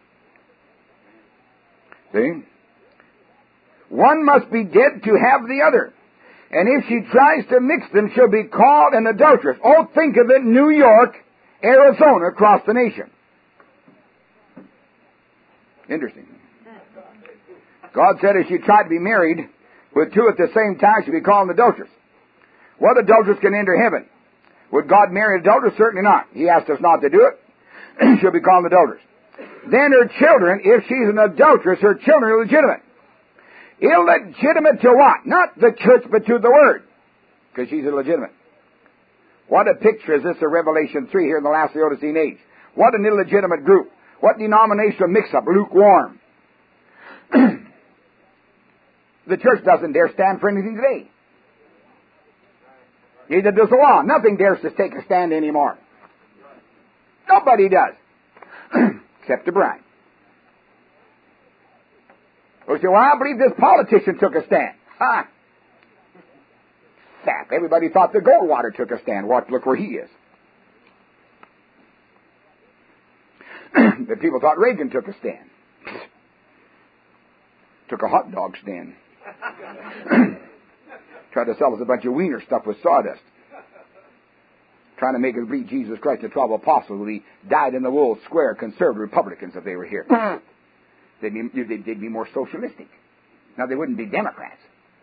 See? One must be dead to have the other. And if she tries to mix them, she'll be called an adulteress. Oh, think of it, New York, Arizona, across the nation. Interesting. God said if she tried to be married with two at the same time, she'd be called an adulteress. What adulteress can enter heaven? Would God marry an adulteress? Certainly not. He asked us not to do it. She'll be called an adulteress. Then her children, if she's an adulteress, her children are legitimate. Illegitimate to what? Not the church, but to the Word. Because she's illegitimate. What a picture is this of Revelation 3 here in the last Laodicean age. What an illegitimate group. What denominational mix-up? Lukewarm. The church doesn't dare stand for anything today. Neither does the law. Nothing dares to take a stand anymore. Nobody does. Except the bride. We say, well, I believe this politician took a stand. Ha! Sap. Everybody thought the Goldwater took a stand. Look where he is. The people thought Reagan took a stand. Took a hot dog stand. Tried to sell us a bunch of wiener stuff with sawdust. Trying to make us believe Jesus Christ, the 12 apostles, he died in the wool square, conservative Republicans if they were here. They'd be more socialistic. Now, they wouldn't be Democrats.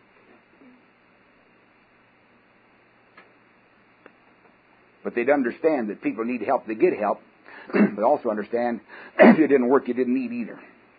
But they'd understand that people need help, they get help. But also understand, if it didn't work, you didn't need either.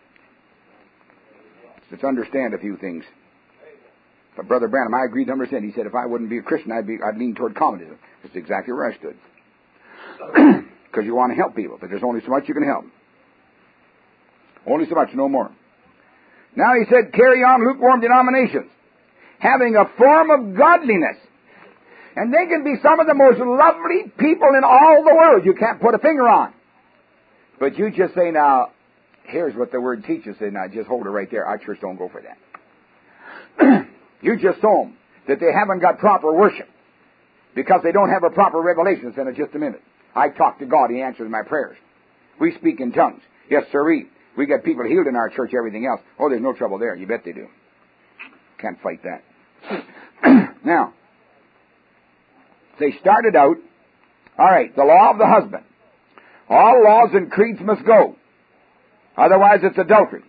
Let's understand a few things. But Brother Branham, I agreed 100%. He said, if I wouldn't be a Christian, I'd lean toward communism. That's exactly where I stood. Because you want to help people, but there's only so much you can help. Only so much, no more. Now he said, carry on lukewarm denominations, having a form of godliness. And they can be some of the most lovely people in all the world you can't put a finger on. But you just say, now, here's what the Word teaches. Say, now, just hold it right there. Our church don't go for that. You just saw them, that they haven't got proper worship because they don't have a proper revelation. In just a minute. I talk to God. He answers my prayers. We speak in tongues. Yes, sirree. We got people healed in our church, everything else. Oh, there's no trouble there. You bet they do. Can't fight that. Now, they started out, all right, the law of the husband. All laws and creeds must go. Otherwise, it's adultery.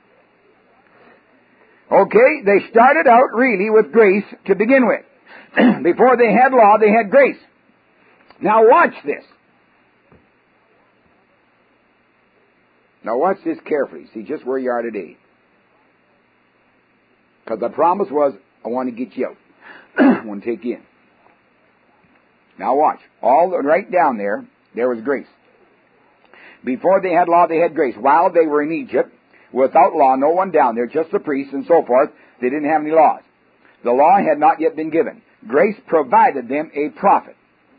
Okay, they started out really with grace to begin with. Before they had law, they had grace. Now watch this. Now watch this carefully. See just where you are today. Because the promise was, I want to get you out. I want to take you in. Now watch. Right down there was grace. Before they had law, they had grace. While they were in Egypt, without law, no one down there, just the priests and so forth, they didn't have any laws. The law had not yet been given. Grace provided them a prophet.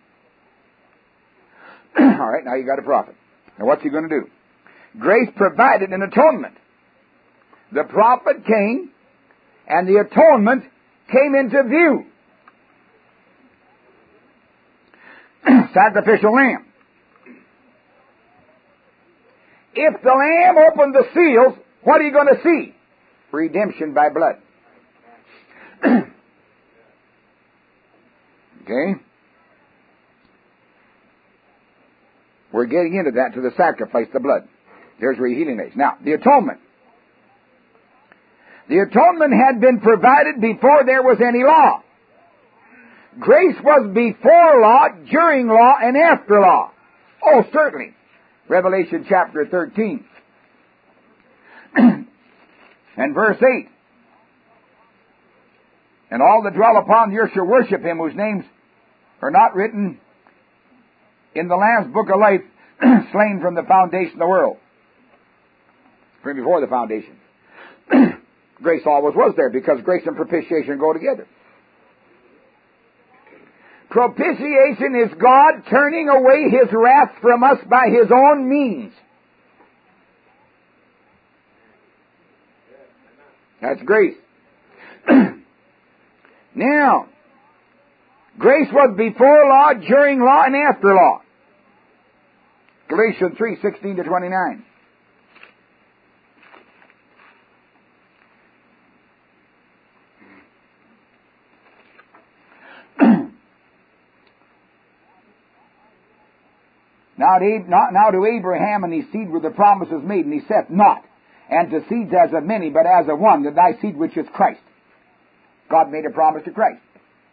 All right, now you got a prophet. Now what's he going to do? Grace provided an atonement. The prophet came, and the atonement came into view. Sacrificial lamb. If the lamb opened the seals, what are you going to see? Redemption by blood. Okay? We're getting into that to the sacrifice, the blood. There's where your healing is. Now, the atonement. The atonement had been provided before there was any law. Grace was before law, during law, and after law. Oh, certainly. Revelation chapter 13 and verse 8. And all that dwell upon the earth shall worship him, whose names are not written in the Lamb's book of life, slain from the foundation of the world. From before the foundation. Grace always was there, because grace and propitiation go together. Propitiation is God turning away His wrath from us by His own means. That's grace. Now, grace was before law, during law, and after law. Galatians 3:16-29. Now to Abraham and his seed were the promises made, and he saith not, and to seeds as of many, but as of one, that thy seed which is Christ. God made a promise to Christ.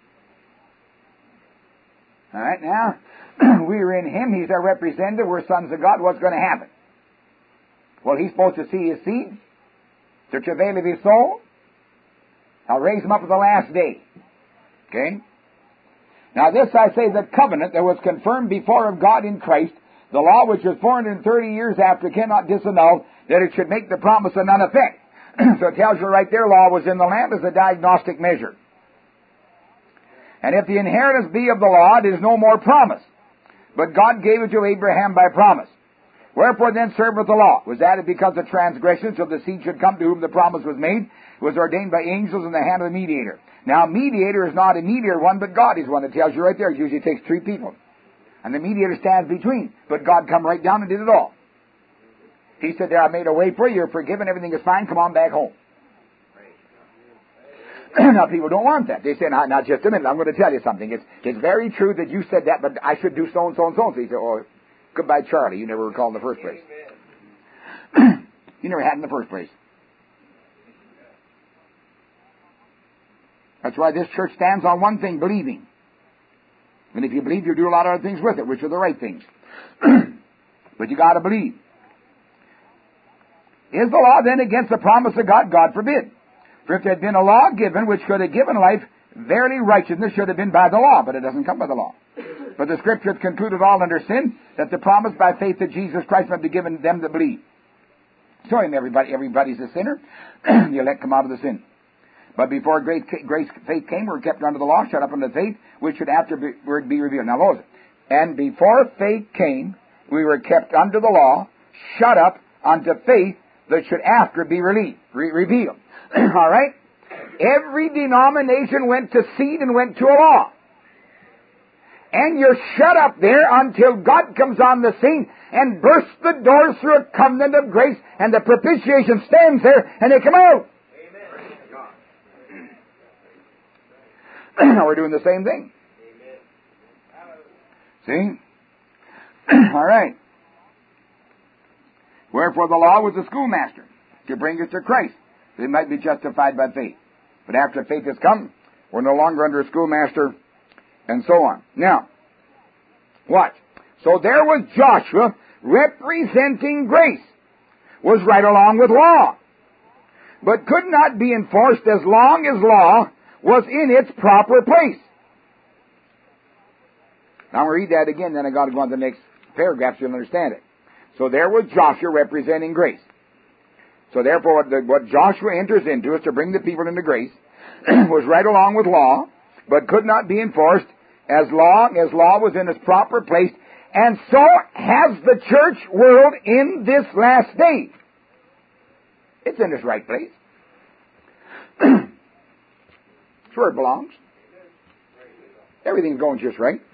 All right, now, we're in Him. He's our representative. We're sons of God. What's going to happen? Well, He's supposed to see His seed, to travail of His soul. I'll raise Him up at the last day. Okay? Now this I say, the covenant that was confirmed before of God in Christ, the law which was 430 years after cannot disannul, that it should make the promise of none effect. So it tells you right there, law was in the land as a diagnostic measure. And if the inheritance be of the law, it is no more promise. But God gave it to Abraham by promise. Wherefore then serveth the law? Was added because of transgression, so the seed should come to whom the promise was made. It was ordained by angels in the hand of the mediator. Now, mediator is not a mediator one, but God is one. That tells you right there. It usually takes three people. And the mediator stands between. But God come right down and did it all. He said, there, I made a way for you. You're forgiven. Everything is fine. Come on back home. Now, people don't want that. They say, now, just a minute. I'm going to tell you something. It's very true that you said that, but I should do so and so and so. So he said, oh, goodbye, Charlie. You never were called in the first place. You never had in the first place. That's why this church stands on one thing, believing. And if you believe, you do a lot of other things with it, which are the right things. But you got to believe. Is the law then against the promise of God? God forbid. For if there had been a law given which could have given life, verily righteousness should have been by the law, but it doesn't come by the law. But the Scripture hath concluded all under sin, that the promise by faith that Jesus Christ might be given them that believe. So everybody's a sinner. The elect come out of the sin. But before grace faith came, we were kept under the law, shut up under faith, which should afterward be revealed. Now, Moses. And before faith came, we were kept under the law, shut up unto faith that should after be revealed. All right? Every denomination went to seed and went to a law. And you're shut up there until God comes on the scene and bursts the doors through a covenant of grace, and the propitiation stands there, and they come out. Amen. We're doing the same thing. Amen. See? All right. Wherefore the law was a schoolmaster to bring us to Christ, that it might be justified by faith. But after faith has come, we're no longer under a schoolmaster, and so on. Now, watch. So there was Joshua representing grace, was right along with law, but could not be enforced as long as law was in its proper place. Now I'm going to read that again, then I got to go on to the next paragraph so you'll understand it. So there was Joshua representing grace. So therefore what Joshua enters into is to bring the people into grace, was right along with law, but could not be enforced as long as law was in its proper place, and so has the church world in this last day. It's in its right place. It's where it belongs. Everything's going just right.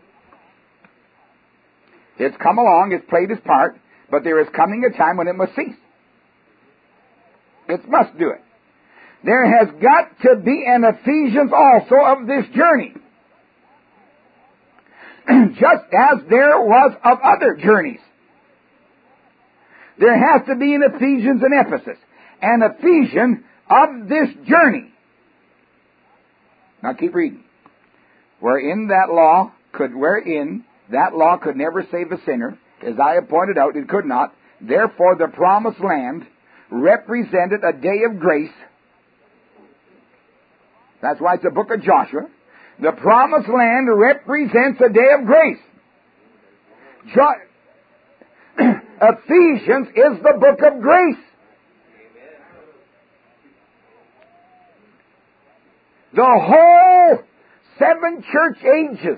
It's come along, it's played its part, but there is coming a time when it must cease. It must do it. There has got to be an Ephesians also of this journey. Just as there was of other journeys. There has to be an Ephesians in Ephesus. An Ephesian of this journey. Now keep reading. Wherein that law could never save a sinner, as I have pointed out, it could not. Therefore the promised land represented a day of grace. That's why it's the book of Joshua. The promised land represents a day of grace. Ephesians is the book of grace. The whole 7 church ages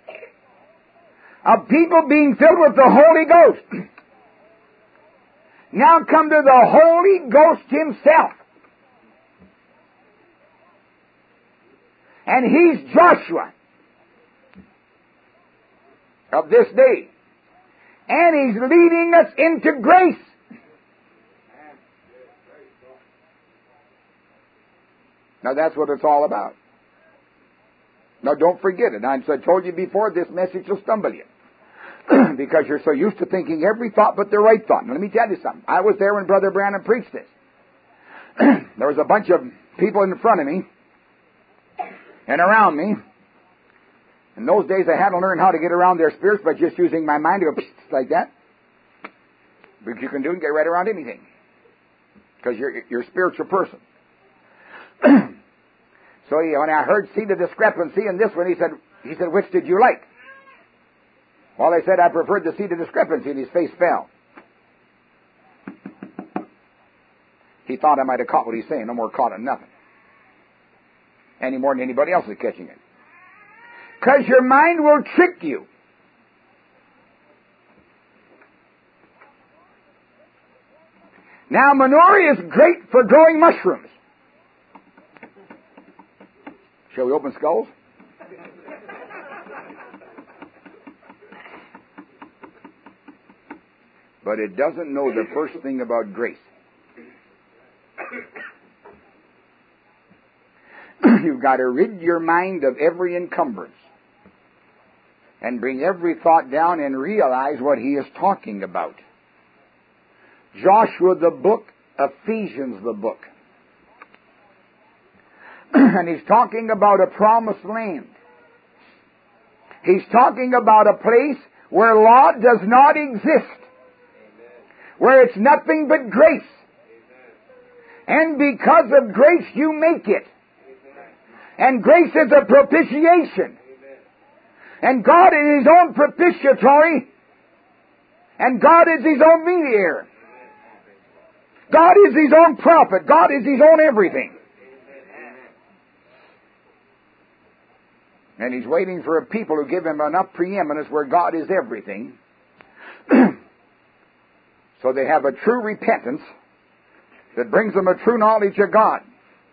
of people being filled with the Holy Ghost. Now come to the Holy Ghost Himself. And He's Joshua of this day. And He's leading us into grace. Now that's what it's all about. Now don't forget it. I told you before, this message will stumble you. Because you're so used to thinking every thought but the right thought. Now let me tell you something. I was there when Brother Branham preached this. There was a bunch of people in front of me and around me. In those days I had to learn how to get around their spirits by just using my mind to go like that. Because you can do and get right around anything. Because you're a spiritual person. So when I heard see the discrepancy in this one, he said, which did you like? Well, I said I preferred to see the discrepancy, and his face fell. He thought I might have caught what he's saying. No more caught in nothing. Any more than anybody else is catching it. Because your mind will trick you. Now, manure is great for growing mushrooms. Shall we open skulls? But it doesn't know the first thing about grace. You've got to rid your mind of every encumbrance and bring every thought down and realize what he is talking about. Joshua the book, Ephesians the book. And he's talking about a promised land. He's talking about a place where law does not exist. Where it's nothing but grace. And because of grace you make it. And grace is a propitiation. And God is His own propitiatory. And God is His own mediator. God is His own prophet. God is His own everything. And He's waiting for a people who give Him enough preeminence where God is everything. So they have a true repentance that brings them a true knowledge of God.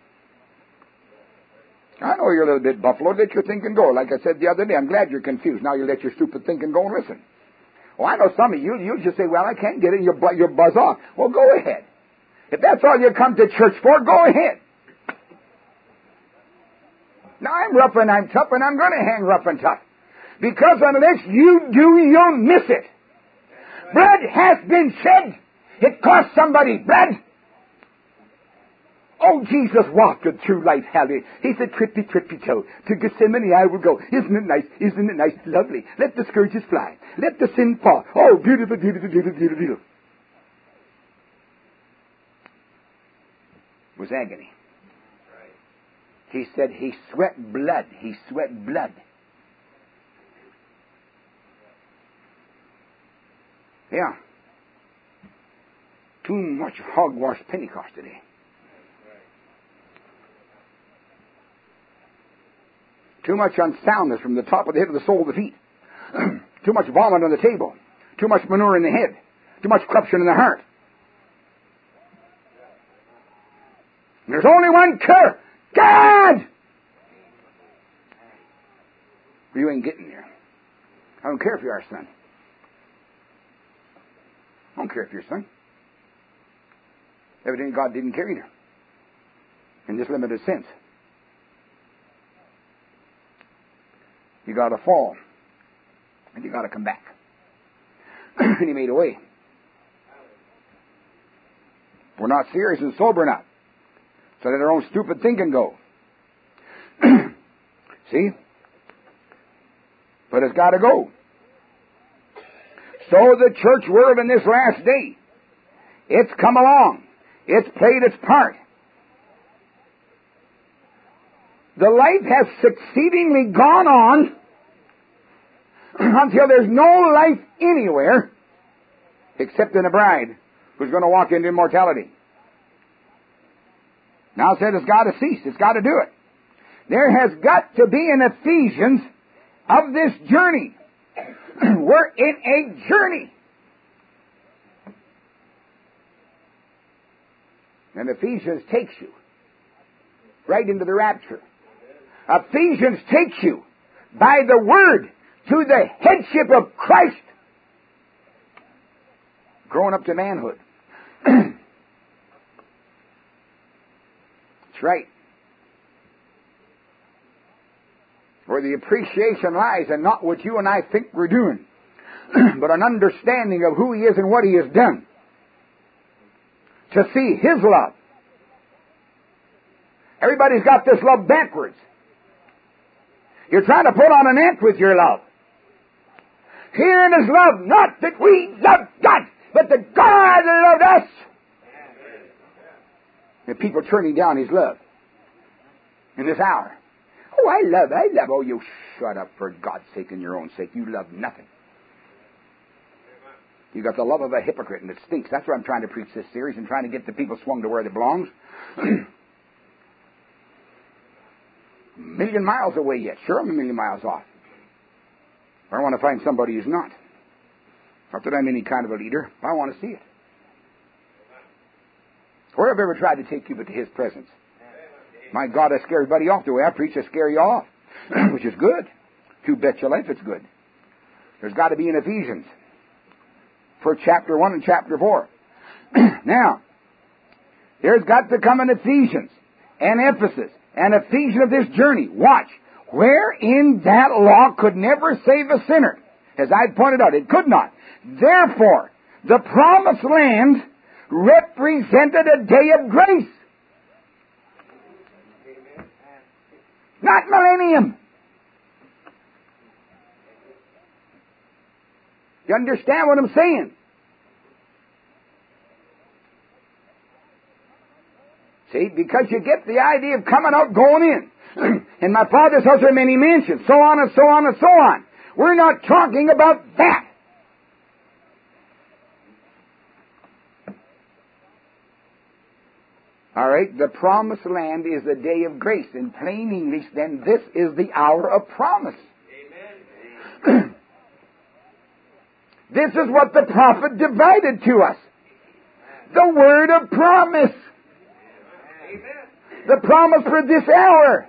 I know you're a little bit buffalo. Let your thinking go. Like I said the other day, I'm glad you're confused. Now you let your stupid thinking go and listen. Well, I know some of you just say, well, I can't get it, and you'll buzz off. Well, go ahead. If that's all you come to church for, go ahead. Now, I'm rough and I'm tough, and I'm going to hang rough and tough. Because unless you do, you'll miss it. Blood has been shed. It cost somebody blood. Oh, Jesus walked through life, Hallie. He said, trippy, trippy toe. To Gethsemane I will go. Isn't it nice? Isn't it nice? Lovely. Let the scourges fly. Let the sin fall. Oh, beautiful, beautiful, beautiful, beautiful, beautiful. It was agony. He said he sweat blood. He sweat blood. Yeah. Too much hogwash Pentecost today. Too much unsoundness from the top of the head to the sole of the feet. Too much vomit on the table. Too much manure in the head. Too much corruption in the heart. And there's only one cure. God! You ain't getting there. I don't care if you are a son. I don't care if you're a son. Evidently God didn't care either. In this limited sense. You got to fall. And you got to come back. And He made a way. We're not serious and sober enough. So let our own stupid thinking go. See? But it's got to go. So the church world in this last day, it's come along. It's played its part. The life has succeedingly gone on until there's no life anywhere except in a bride who's going to walk into immortality. Now it said it's got to cease. It's got to do it. There has got to be an Ephesians of this journey. We're in a journey. And Ephesians takes you right into the rapture. Ephesians takes you by the Word to the headship of Christ, growing up to manhood. That's right. Where the appreciation lies, and not what you and I think we're doing, but an understanding of who He is and what He has done. To see His love. Everybody's got this love backwards. You're trying to put on an ant with your love. Herein is love, not that we love God, but that God loved us. And people turning down His love in this hour. Oh, I love. Oh, you shut up for God's sake and your own sake. You love nothing. You got the love of a hypocrite, and it stinks. That's why I'm trying to preach this series and trying to get the people swung to where they belong. A million miles away yet. Sure, I'm a million miles off. I want to find somebody who's not. Not that I'm any kind of a leader. I want to see it. Where have I ever tried to take you but to His presence? My God, I scare everybody off. The way I preach, I scare you off. Which is good. You bet your life it's good. There's got to be an Ephesians. For chapter 1 and chapter 4. Now, there's got to come an Ephesians, an emphasis, an Ephesian of this journey. Watch. Wherein that law could never save a sinner. As I pointed out, it could not. Therefore, the promised land represented a day of grace. Not millennium. You understand what I'm saying? See, because you get the idea of coming out, going in. In my Father's house are many mansions, so on and so on and so on. We're not talking about that. All right, the promised land is the day of grace. In plain English, then, this is the hour of promise. Amen. This is what the prophet divided to us. The word of promise. Amen. The promise for this hour.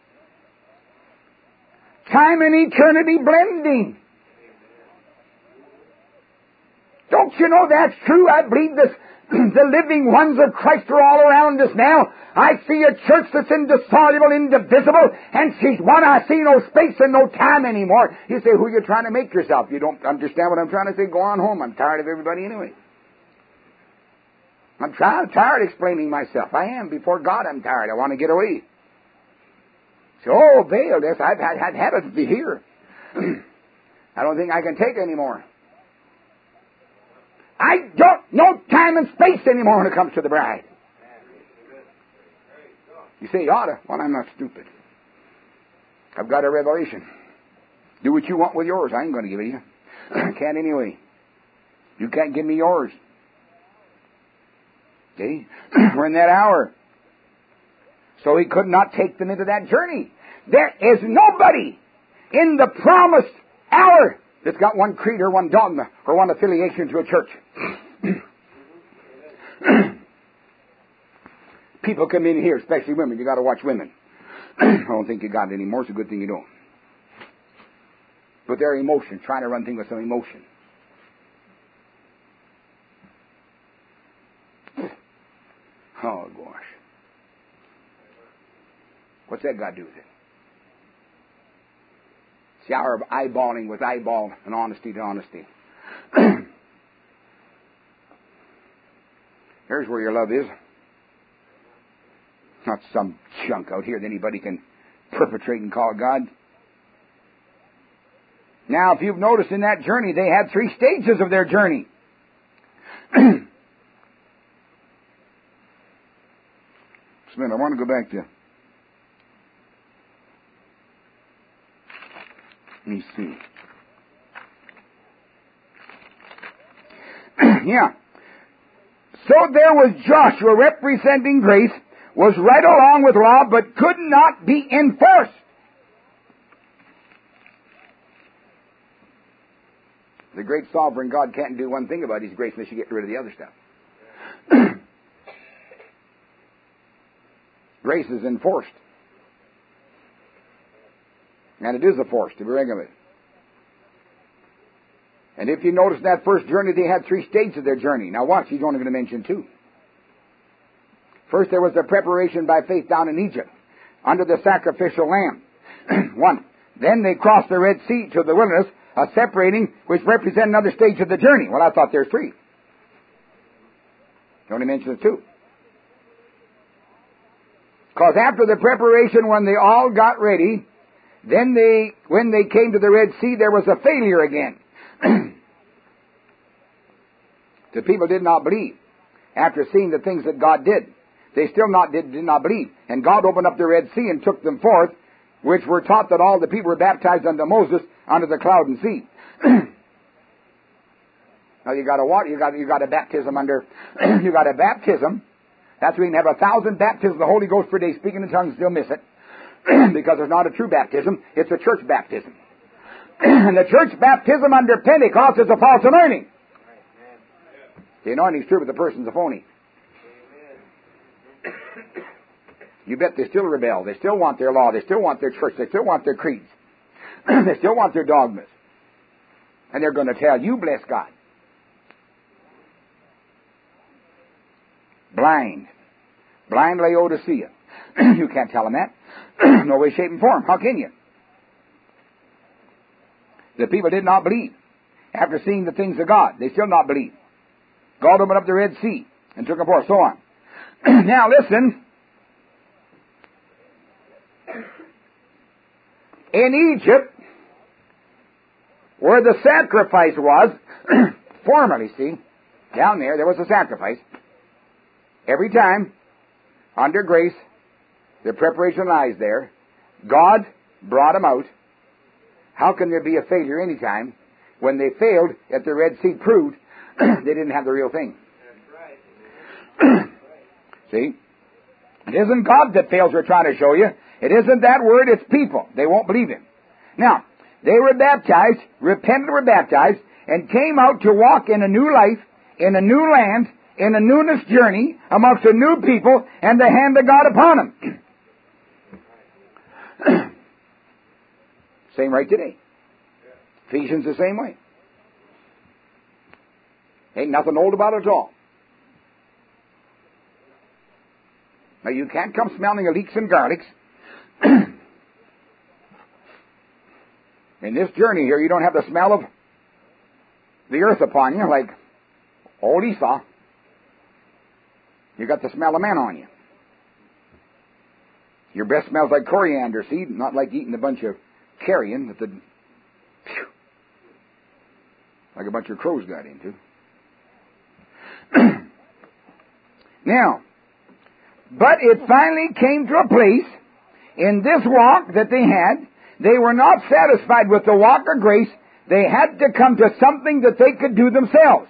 Time and eternity blending. Don't you know that's true? I believe this. The living ones of Christ are all around us now. I see a church that's indissoluble, indivisible, and she's one. I see no space and no time anymore. You say, who are you trying to make yourself? You don't understand what I'm trying to say? Go on home. I'm tired of everybody anyway. I'm tired explaining myself. I am. Before God, I'm tired. I want to get away. So, oh, Baal, this, I've had it here. I don't think I can take it anymore. I don't know time and space anymore when it comes to the bride. You say, you ought to. Well, I'm not stupid. I've got a revelation. Do what you want with yours. I ain't going to give it you. I can't anyway. You can't give me yours. Okay? We're in that hour. So He could not take them into that journey. There is nobody in the promised hour that's got one creed or one dogma or one affiliation to a church. People come in here, especially women. You got to watch women. I don't think you got it anymore. It's a good thing you don't. But their emotion, trying to run things with some emotion. Oh, gosh. What's that got to do with it? It's the hour of eyeballing with eyeball and honesty to honesty. Here's where your love is. Not some junk out here that anybody can perpetrate and call God. Now, if you've noticed in that journey, they had 3 stages of their journey. Just a minute, I want to go back to... Let me see. Yeah. So there was Joshua representing grace, was right along with law, but could not be enforced. The great sovereign God can't do one thing about His grace unless you get rid of the other stuff. Grace is enforced. And it is a force to be reckoned with. And if you notice in that first journey, they had 3 stages of their journey. Now watch, he's only going to mention 2. First, there was the preparation by faith down in Egypt, under the sacrificial lamb. 1. Then they crossed the Red Sea to the wilderness, a separating, which represent another stage of the journey. Well, I thought there's 3. He only mentions 2. Because after the preparation, when they all got ready, then when they came to the Red Sea, there was a failure again. The people did not believe. After seeing the things that God did, they still did not believe. And God opened up the Red Sea and took them forth, which were taught that all the people were baptized unto Moses under the cloud and sea. Now you got a baptism under, you got a baptism. That's where you can have 1,000 baptisms of the Holy Ghost per day, speaking in tongues, and still miss it. Because there's not a true baptism, it's a church baptism. And the church baptism under Pentecost is a false anointing. The anointing's true, but the person's a phony. You bet they still rebel. They still want their law. They still want their church. They still want their creeds. They still want their dogmas. And they're going to tell you, bless God. Blind Laodicea. You can't tell them that. No way, shape, and form. How can you? The people did not believe. After seeing the things of God, they still not believe. God opened up the Red Sea and took them forth, so on. Now listen. In Egypt, where the sacrifice was, formerly, see, down there was a sacrifice. Every time, under grace, the preparation lies there. God brought them out. How can there be a failure any time when they failed at the Red Sea proved they didn't have the real thing? That's right. See? It isn't God that fails we're trying to show you. It isn't that word, it's people. They won't believe Him. Now, they were baptized, repented, were baptized, and came out to walk in a new life, in a new land, in a newness journey, amongst a new people, and the hand of God upon them. Same right today. Ephesians the same way. Ain't nothing old about it at all. Now you can't come smelling of leeks and garlics. In this journey here, you don't have the smell of the earth upon you like old Esau. You got the smell of man on you. Your breath smells like coriander seed, not like eating a bunch of carrion that like a bunch of crows got into. Now, but it finally came to a place in this walk that they had. They were not satisfied with the walk of grace. They had to come to something that they could do themselves.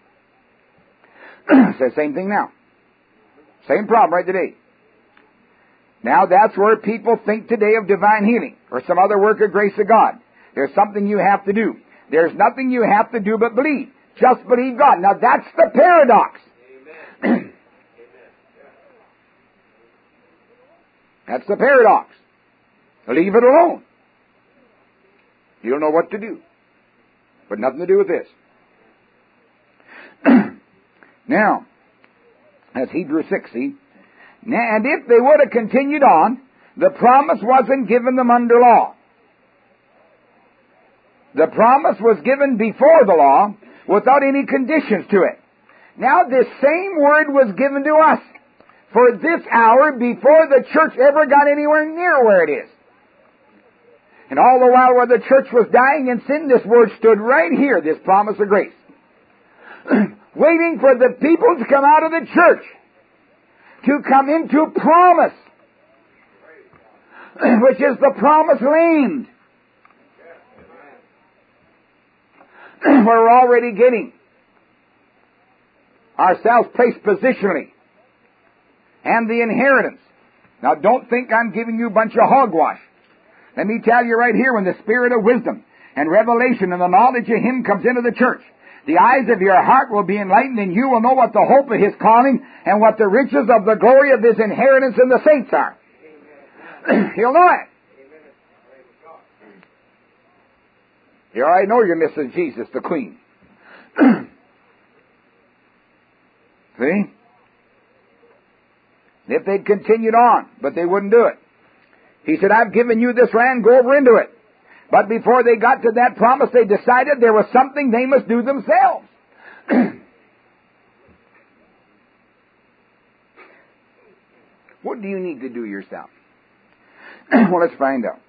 It's the same thing now. Same problem right today. Now that's where people think today of divine healing or some other work of grace of God. There's something you have to do. There's nothing you have to do but believe. Just believe God. Now that's the paradox. Amen. That's the paradox. Leave it alone. You don't know what to do. But nothing to do with this. Now, that's Hebrews 6, see? And if they would have continued on, the promise wasn't given them under law. The promise was given before the law without any conditions to it. Now this same word was given to us for this hour before the church ever got anywhere near where it is. And all the while while the church was dying in sin, this word stood right here, this promise of grace. Waiting for the people to come out of the church, to come into promise, which is the promised land. We're already getting ourselves placed positionally and the inheritance. Now don't think I'm giving you a bunch of hogwash. Let me tell you right here, when the spirit of wisdom and revelation and the knowledge of Him comes into the church, the eyes of your heart will be enlightened, and you will know what the hope of His calling and what the riches of the glory of His inheritance in the saints are. You'll know it. You already know you're Mrs. Jesus, the Queen. See? If they'd continued on, but they wouldn't do it. He said, I've given you this land, go over into it. But before they got to that promise, they decided there was something they must do themselves. What do you need to do yourself? Well, let's find out.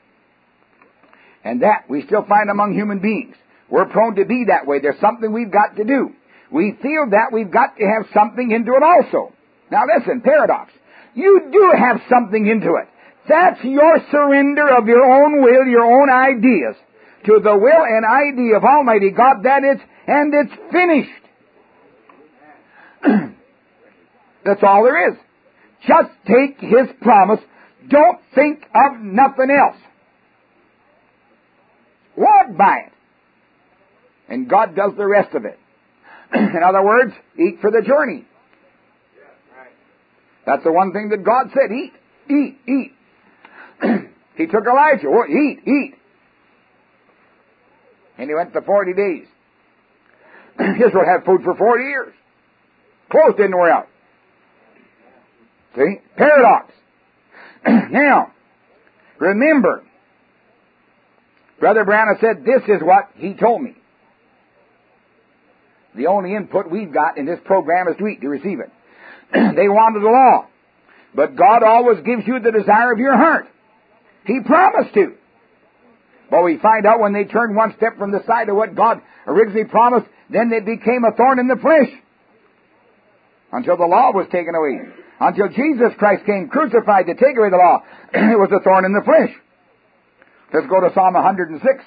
And that we still find among human beings. We're prone to be that way. There's something we've got to do. We feel that we've got to have something into it also. Now listen, paradox. You do have something into it. That's your surrender of your own will, your own ideas, to the will and idea of Almighty God, that it's finished. That's all there is. Just take His promise. Don't think of nothing else. Walk by it. And God does the rest of it. In other words, eat for the journey. That's the one thing that God said. Eat, eat, eat. He took Elijah. Oh, eat, eat. And he went to 40 days. Israel had food for 40 years. Clothes didn't wear out. See? Paradox. Now, remember, Brother Branham said, this is what he told me. The only input we've got in this program is to eat, to receive it. They wanted the law. But God always gives you the desire of your heart. He promised to. But we find out when they turned one step from the side of what God originally promised, then they became a thorn in the flesh. Until the law was taken away. Until Jesus Christ came crucified to take away the law, it was a thorn in the flesh. Let's go to Psalm 106.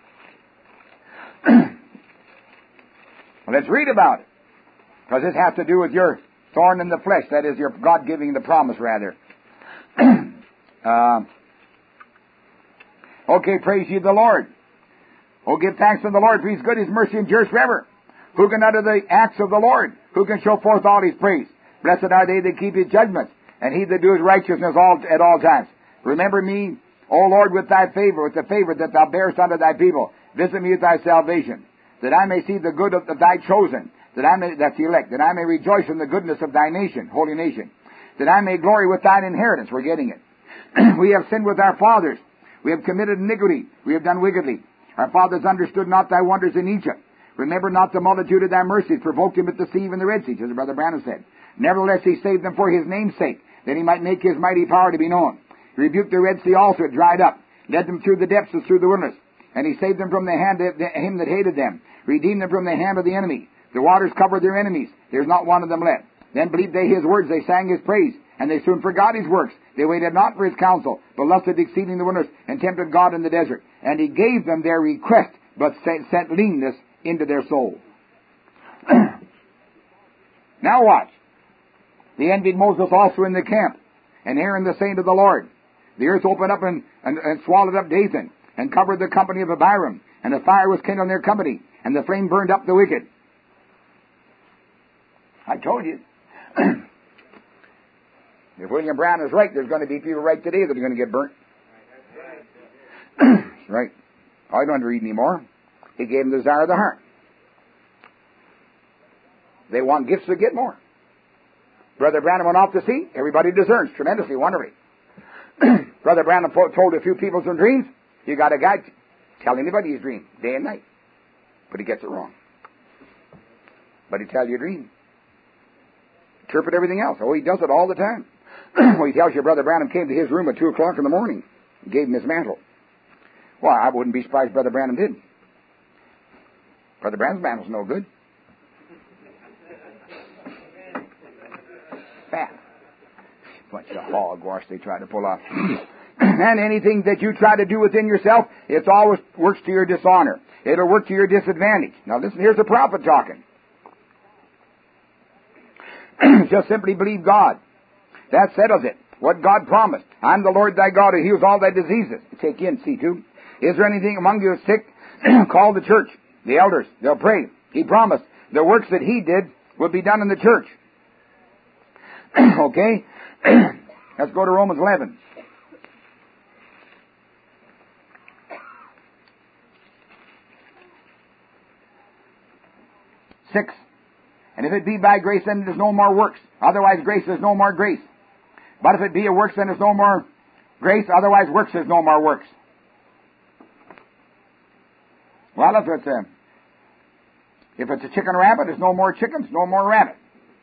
Let's read about it. Because this has to do with your thorn in the flesh. That is, your God giving the promise, rather. Okay, praise ye the Lord. Oh, give thanks to the Lord, for His good, His mercy endures forever. Who can utter the acts of the Lord? Who can show forth all His praise? Blessed are they that keep His judgments, and he that doeth righteousness at all times. Remember me, O Lord, with thy favor, with the favor that thou bearest unto thy people. Visit me with thy salvation, that I may see the good of thy chosen, that's the elect, that I may rejoice in the goodness of thy nation, holy nation, that I may glory with thine inheritance. We're getting it. We have sinned with our fathers. We have committed iniquity. We have done wickedly. Our fathers understood not thy wonders in Egypt. Remember not the multitude of thy mercies, provoked him at the sea and the Red Sea, as Brother Branham said. Nevertheless, he saved them for his name's sake, that he might make his mighty power to be known. He rebuked the Red Sea also, it dried up, led them through the depths and through the wilderness. And he saved them from the hand of him that hated them, redeemed them from the hand of the enemy. The waters covered their enemies. There's not one of them left. Then believed they his words, they sang his praise, and they soon forgot his works. They waited not for his counsel, but lusted exceeding the wilderness, and tempted God in the desert. And he gave them their request, but sent leanness into their soul. Now watch. They envied Moses also in the camp, and Aaron the saint of the Lord. The earth opened up and swallowed up Dathan, and covered the company of Abiram, and the fire was kindled in their company, and the flame burned up the wicked. I told you. If William Brown is right, there's going to be people right today that are going to get burnt. Right. I don't read anymore. He gave them the desire of the heart. They want gifts to get more. Brother Branham went off to sea. Everybody discerns tremendously, wonderfully. Brother Branham told a few people some dreams. You got a guy tell anybody his dream, day and night. But he gets it wrong. But he tells you a dream. Interpret everything else. Oh, he does it all the time. Well, he tells you Brother Branham came to his room at 2 o'clock in the morning and gave him his mantle. Well, I wouldn't be surprised if Brother Branham did. Brother Branham's mantle's no good. Fat. Bunch of hogwash they try to pull off. And anything that you try to do within yourself, it always works to your dishonor. It'll work to your disadvantage. Now listen, here's the prophet talking. Just simply believe God. That settles it. What God promised. I'm the Lord thy God who heals all thy diseases. Take in, C2. Is there anything among you sick? Call the church, the elders. They'll pray. He promised the works that he did would be done in the church. Okay? Let's go to Romans 11. Six. And if it be by grace, then there's no more works. Otherwise, grace is no more grace. But if it be a works, then there's no more grace. Otherwise, works is no more works. Well, if it's a chicken rabbit, there's no more chickens, no more rabbit.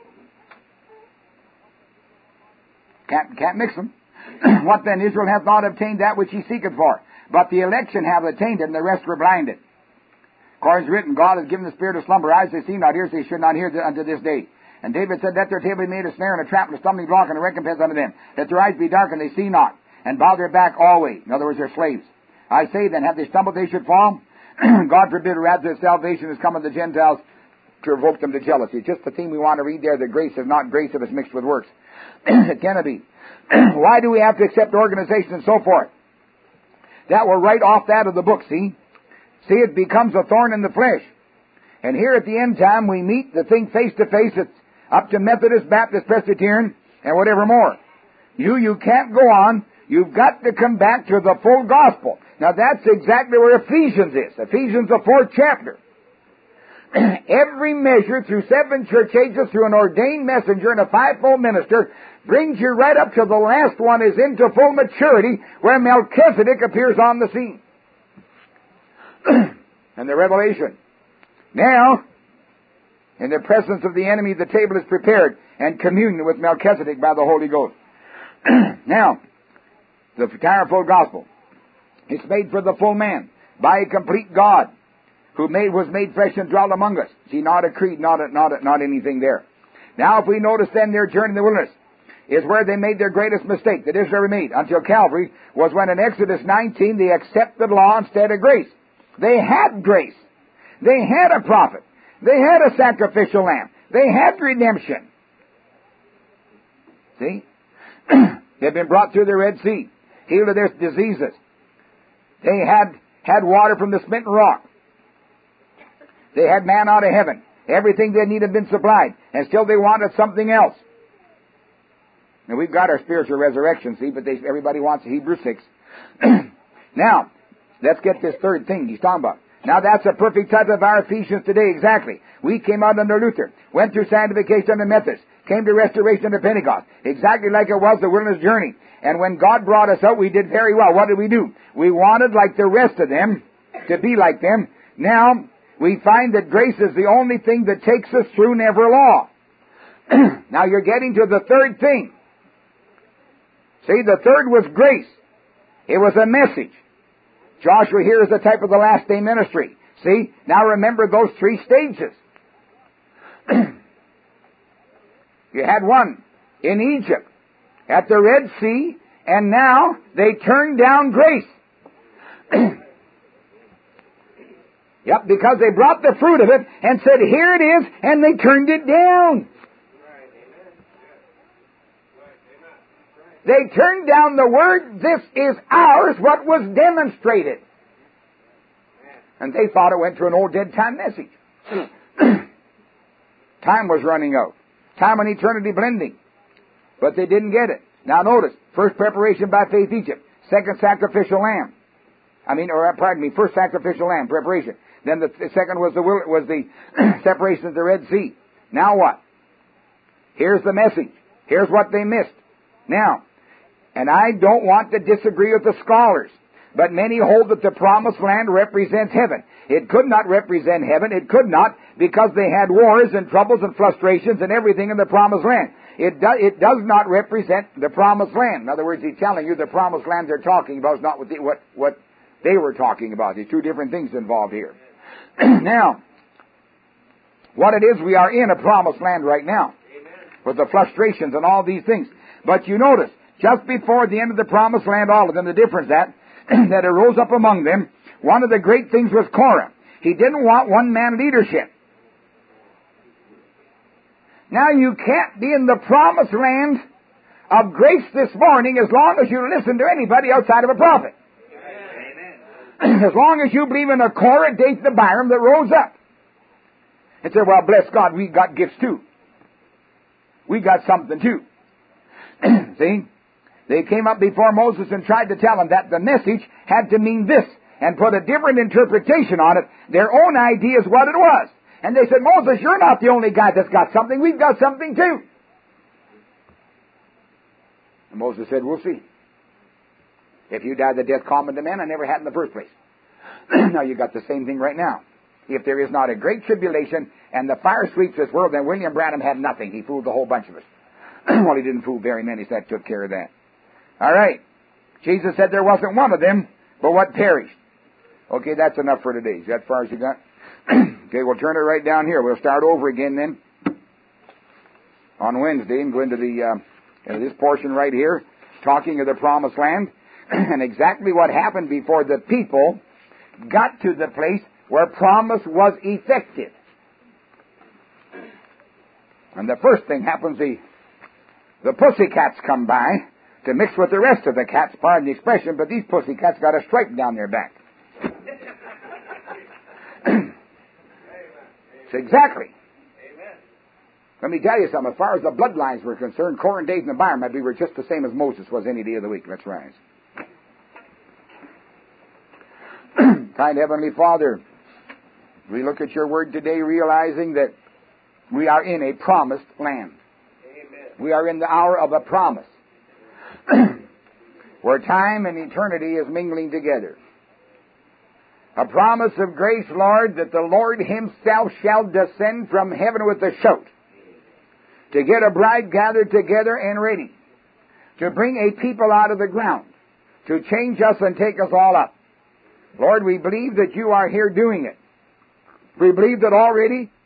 Can't mix them. What then? Israel hath not obtained that which he seeketh for. But the election have attained it, and the rest were blinded. According to written, God has given the spirit of slumber. Eyes they see not, ears they should not hear unto this day. And David said, let their table be made a snare and a trap and a stumbling block and a recompense unto them. Let their eyes be dark and they see not, and bow their back always. In other words, they're slaves. I say then, have they stumbled they should fall? God forbid, rather that salvation has come of the Gentiles to provoke them to jealousy. Just the theme we want to read there, that grace is not grace if it's mixed with works. It cannot be. Why do we have to accept organization and so forth? That will write off that of the book, see? See, it becomes a thorn in the flesh. And here at the end time, we meet the thing face to face. It's up to Methodist, Baptist, Presbyterian, and whatever more. You can't go on. You've got to come back to the full gospel. Now that's exactly where Ephesians is. Ephesians, the 4th chapter. Every measure through 7 church ages, through an ordained messenger and a 5-fold minister, brings you right up to the last one is into full maturity, where Melchizedek appears on the scene. And the revelation. Now, in the presence of the enemy, the table is prepared, and communion with Melchizedek by the Holy Ghost. Now, the entire full gospel. It's made for the full man, by a complete God, who was made flesh and dwelt among us. See, not a creed, not anything there. Now, if we notice then their journey in the wilderness is where they made their greatest mistake that Israel ever made until Calvary, was when in Exodus 19 they accepted law instead of grace. They had grace. They had a prophet. They had a sacrificial lamb. They had redemption. See? They've been brought through the Red Sea, healed of their diseases. They had water from the smitten rock. They had man out of heaven. Everything they needed had been supplied. And still they wanted something else. Now, we've got our spiritual resurrection, see, but everybody wants a Hebrews 6. Now, let's get this third thing he's talking about. Now, that's a perfect type of our Ephesians today, exactly. We came out under Luther, went through sanctification under Methodist, came to restoration under Pentecost, exactly like it was the wilderness journey. And when God brought us out, we did very well. What did we do? We wanted, like the rest of them, to be like them. Now, we find that grace is the only thing that takes us through, never law. Now, you're getting to the third thing. See, the third was grace. It was a message. Joshua here is the type of the last day ministry. See? Now remember those 3 stages. You had one in Egypt, at the Red Sea, and now they turned down grace. Yep, because they brought the fruit of it and said, here it is, and they turned it down. They turned down the word, this is ours, what was demonstrated. And they thought it went to an old dead time message. Time was running out. Time and eternity blending. But they didn't get it. Now notice, first preparation by faith Egypt. Second sacrificial lamb. First sacrificial lamb, preparation. Then the second was the separation of the Red Sea. Now what? Here's the message. Here's what they missed. Now, and I don't want to disagree with the scholars, but many hold that the promised land represents heaven. It could not represent heaven. It could not, because they had wars and troubles and frustrations and everything in the promised land. It does not represent the promised land. In other words, he's telling you the promised land they're talking about is not what they were talking about. There's 2 different things involved here. Now, what it is, we are in a promised land right now, with the frustrations and all these things. But you notice, just before the end of the promised land, all of them, the difference that arose up among them, one of the great things was Korah. He didn't want one-man leadership. Now, you can't be in the promised land of grace this morning as long as you listen to anybody outside of a prophet. Amen. As long as you believe in a Korah, Dathan, and Abiram that rose up and said, well, bless God, we got gifts too. We got something too. See? They came up before Moses and tried to tell him that the message had to mean this and put a different interpretation on it. Their own idea is what it was. And they said, Moses, you're not the only guy that's got something. We've got something too. And Moses said, we'll see. If you die the death common to men, I never had in the first place. Now you got the same thing right now. If there is not a great tribulation and the fire sweeps this world, then William Branham had nothing. He fooled the whole bunch of us. Well, he didn't fool very many, so that took care of that. All right. Jesus said there wasn't one of them, but what perished. Okay, that's enough for today. Is that as far as you got? Okay, we'll turn it right down here. We'll start over again then on Wednesday and go into this portion right here, talking of the promised land and exactly what happened before the people got to the place where promise was effective. And the first thing happens, the pussycats come by to mix with the rest of the cats, pardon the expression, but these pussycats got a stripe down their back. So exactly. Amen. Let me tell you something. As far as the bloodlines were concerned, Korah, Dathan, and Abiram, we were just the same as Moses was any day of the week. Let's rise. Kind Heavenly Father, we look at your word today realizing that we are in a promised land. Amen. We are in the hour of a promise where time and eternity is mingling together. A promise of grace, Lord, that the Lord himself shall descend from heaven with a shout to get a bride gathered together and ready, to bring a people out of the ground, to change us and take us all up. Lord, we believe that you are here doing it. We believe that already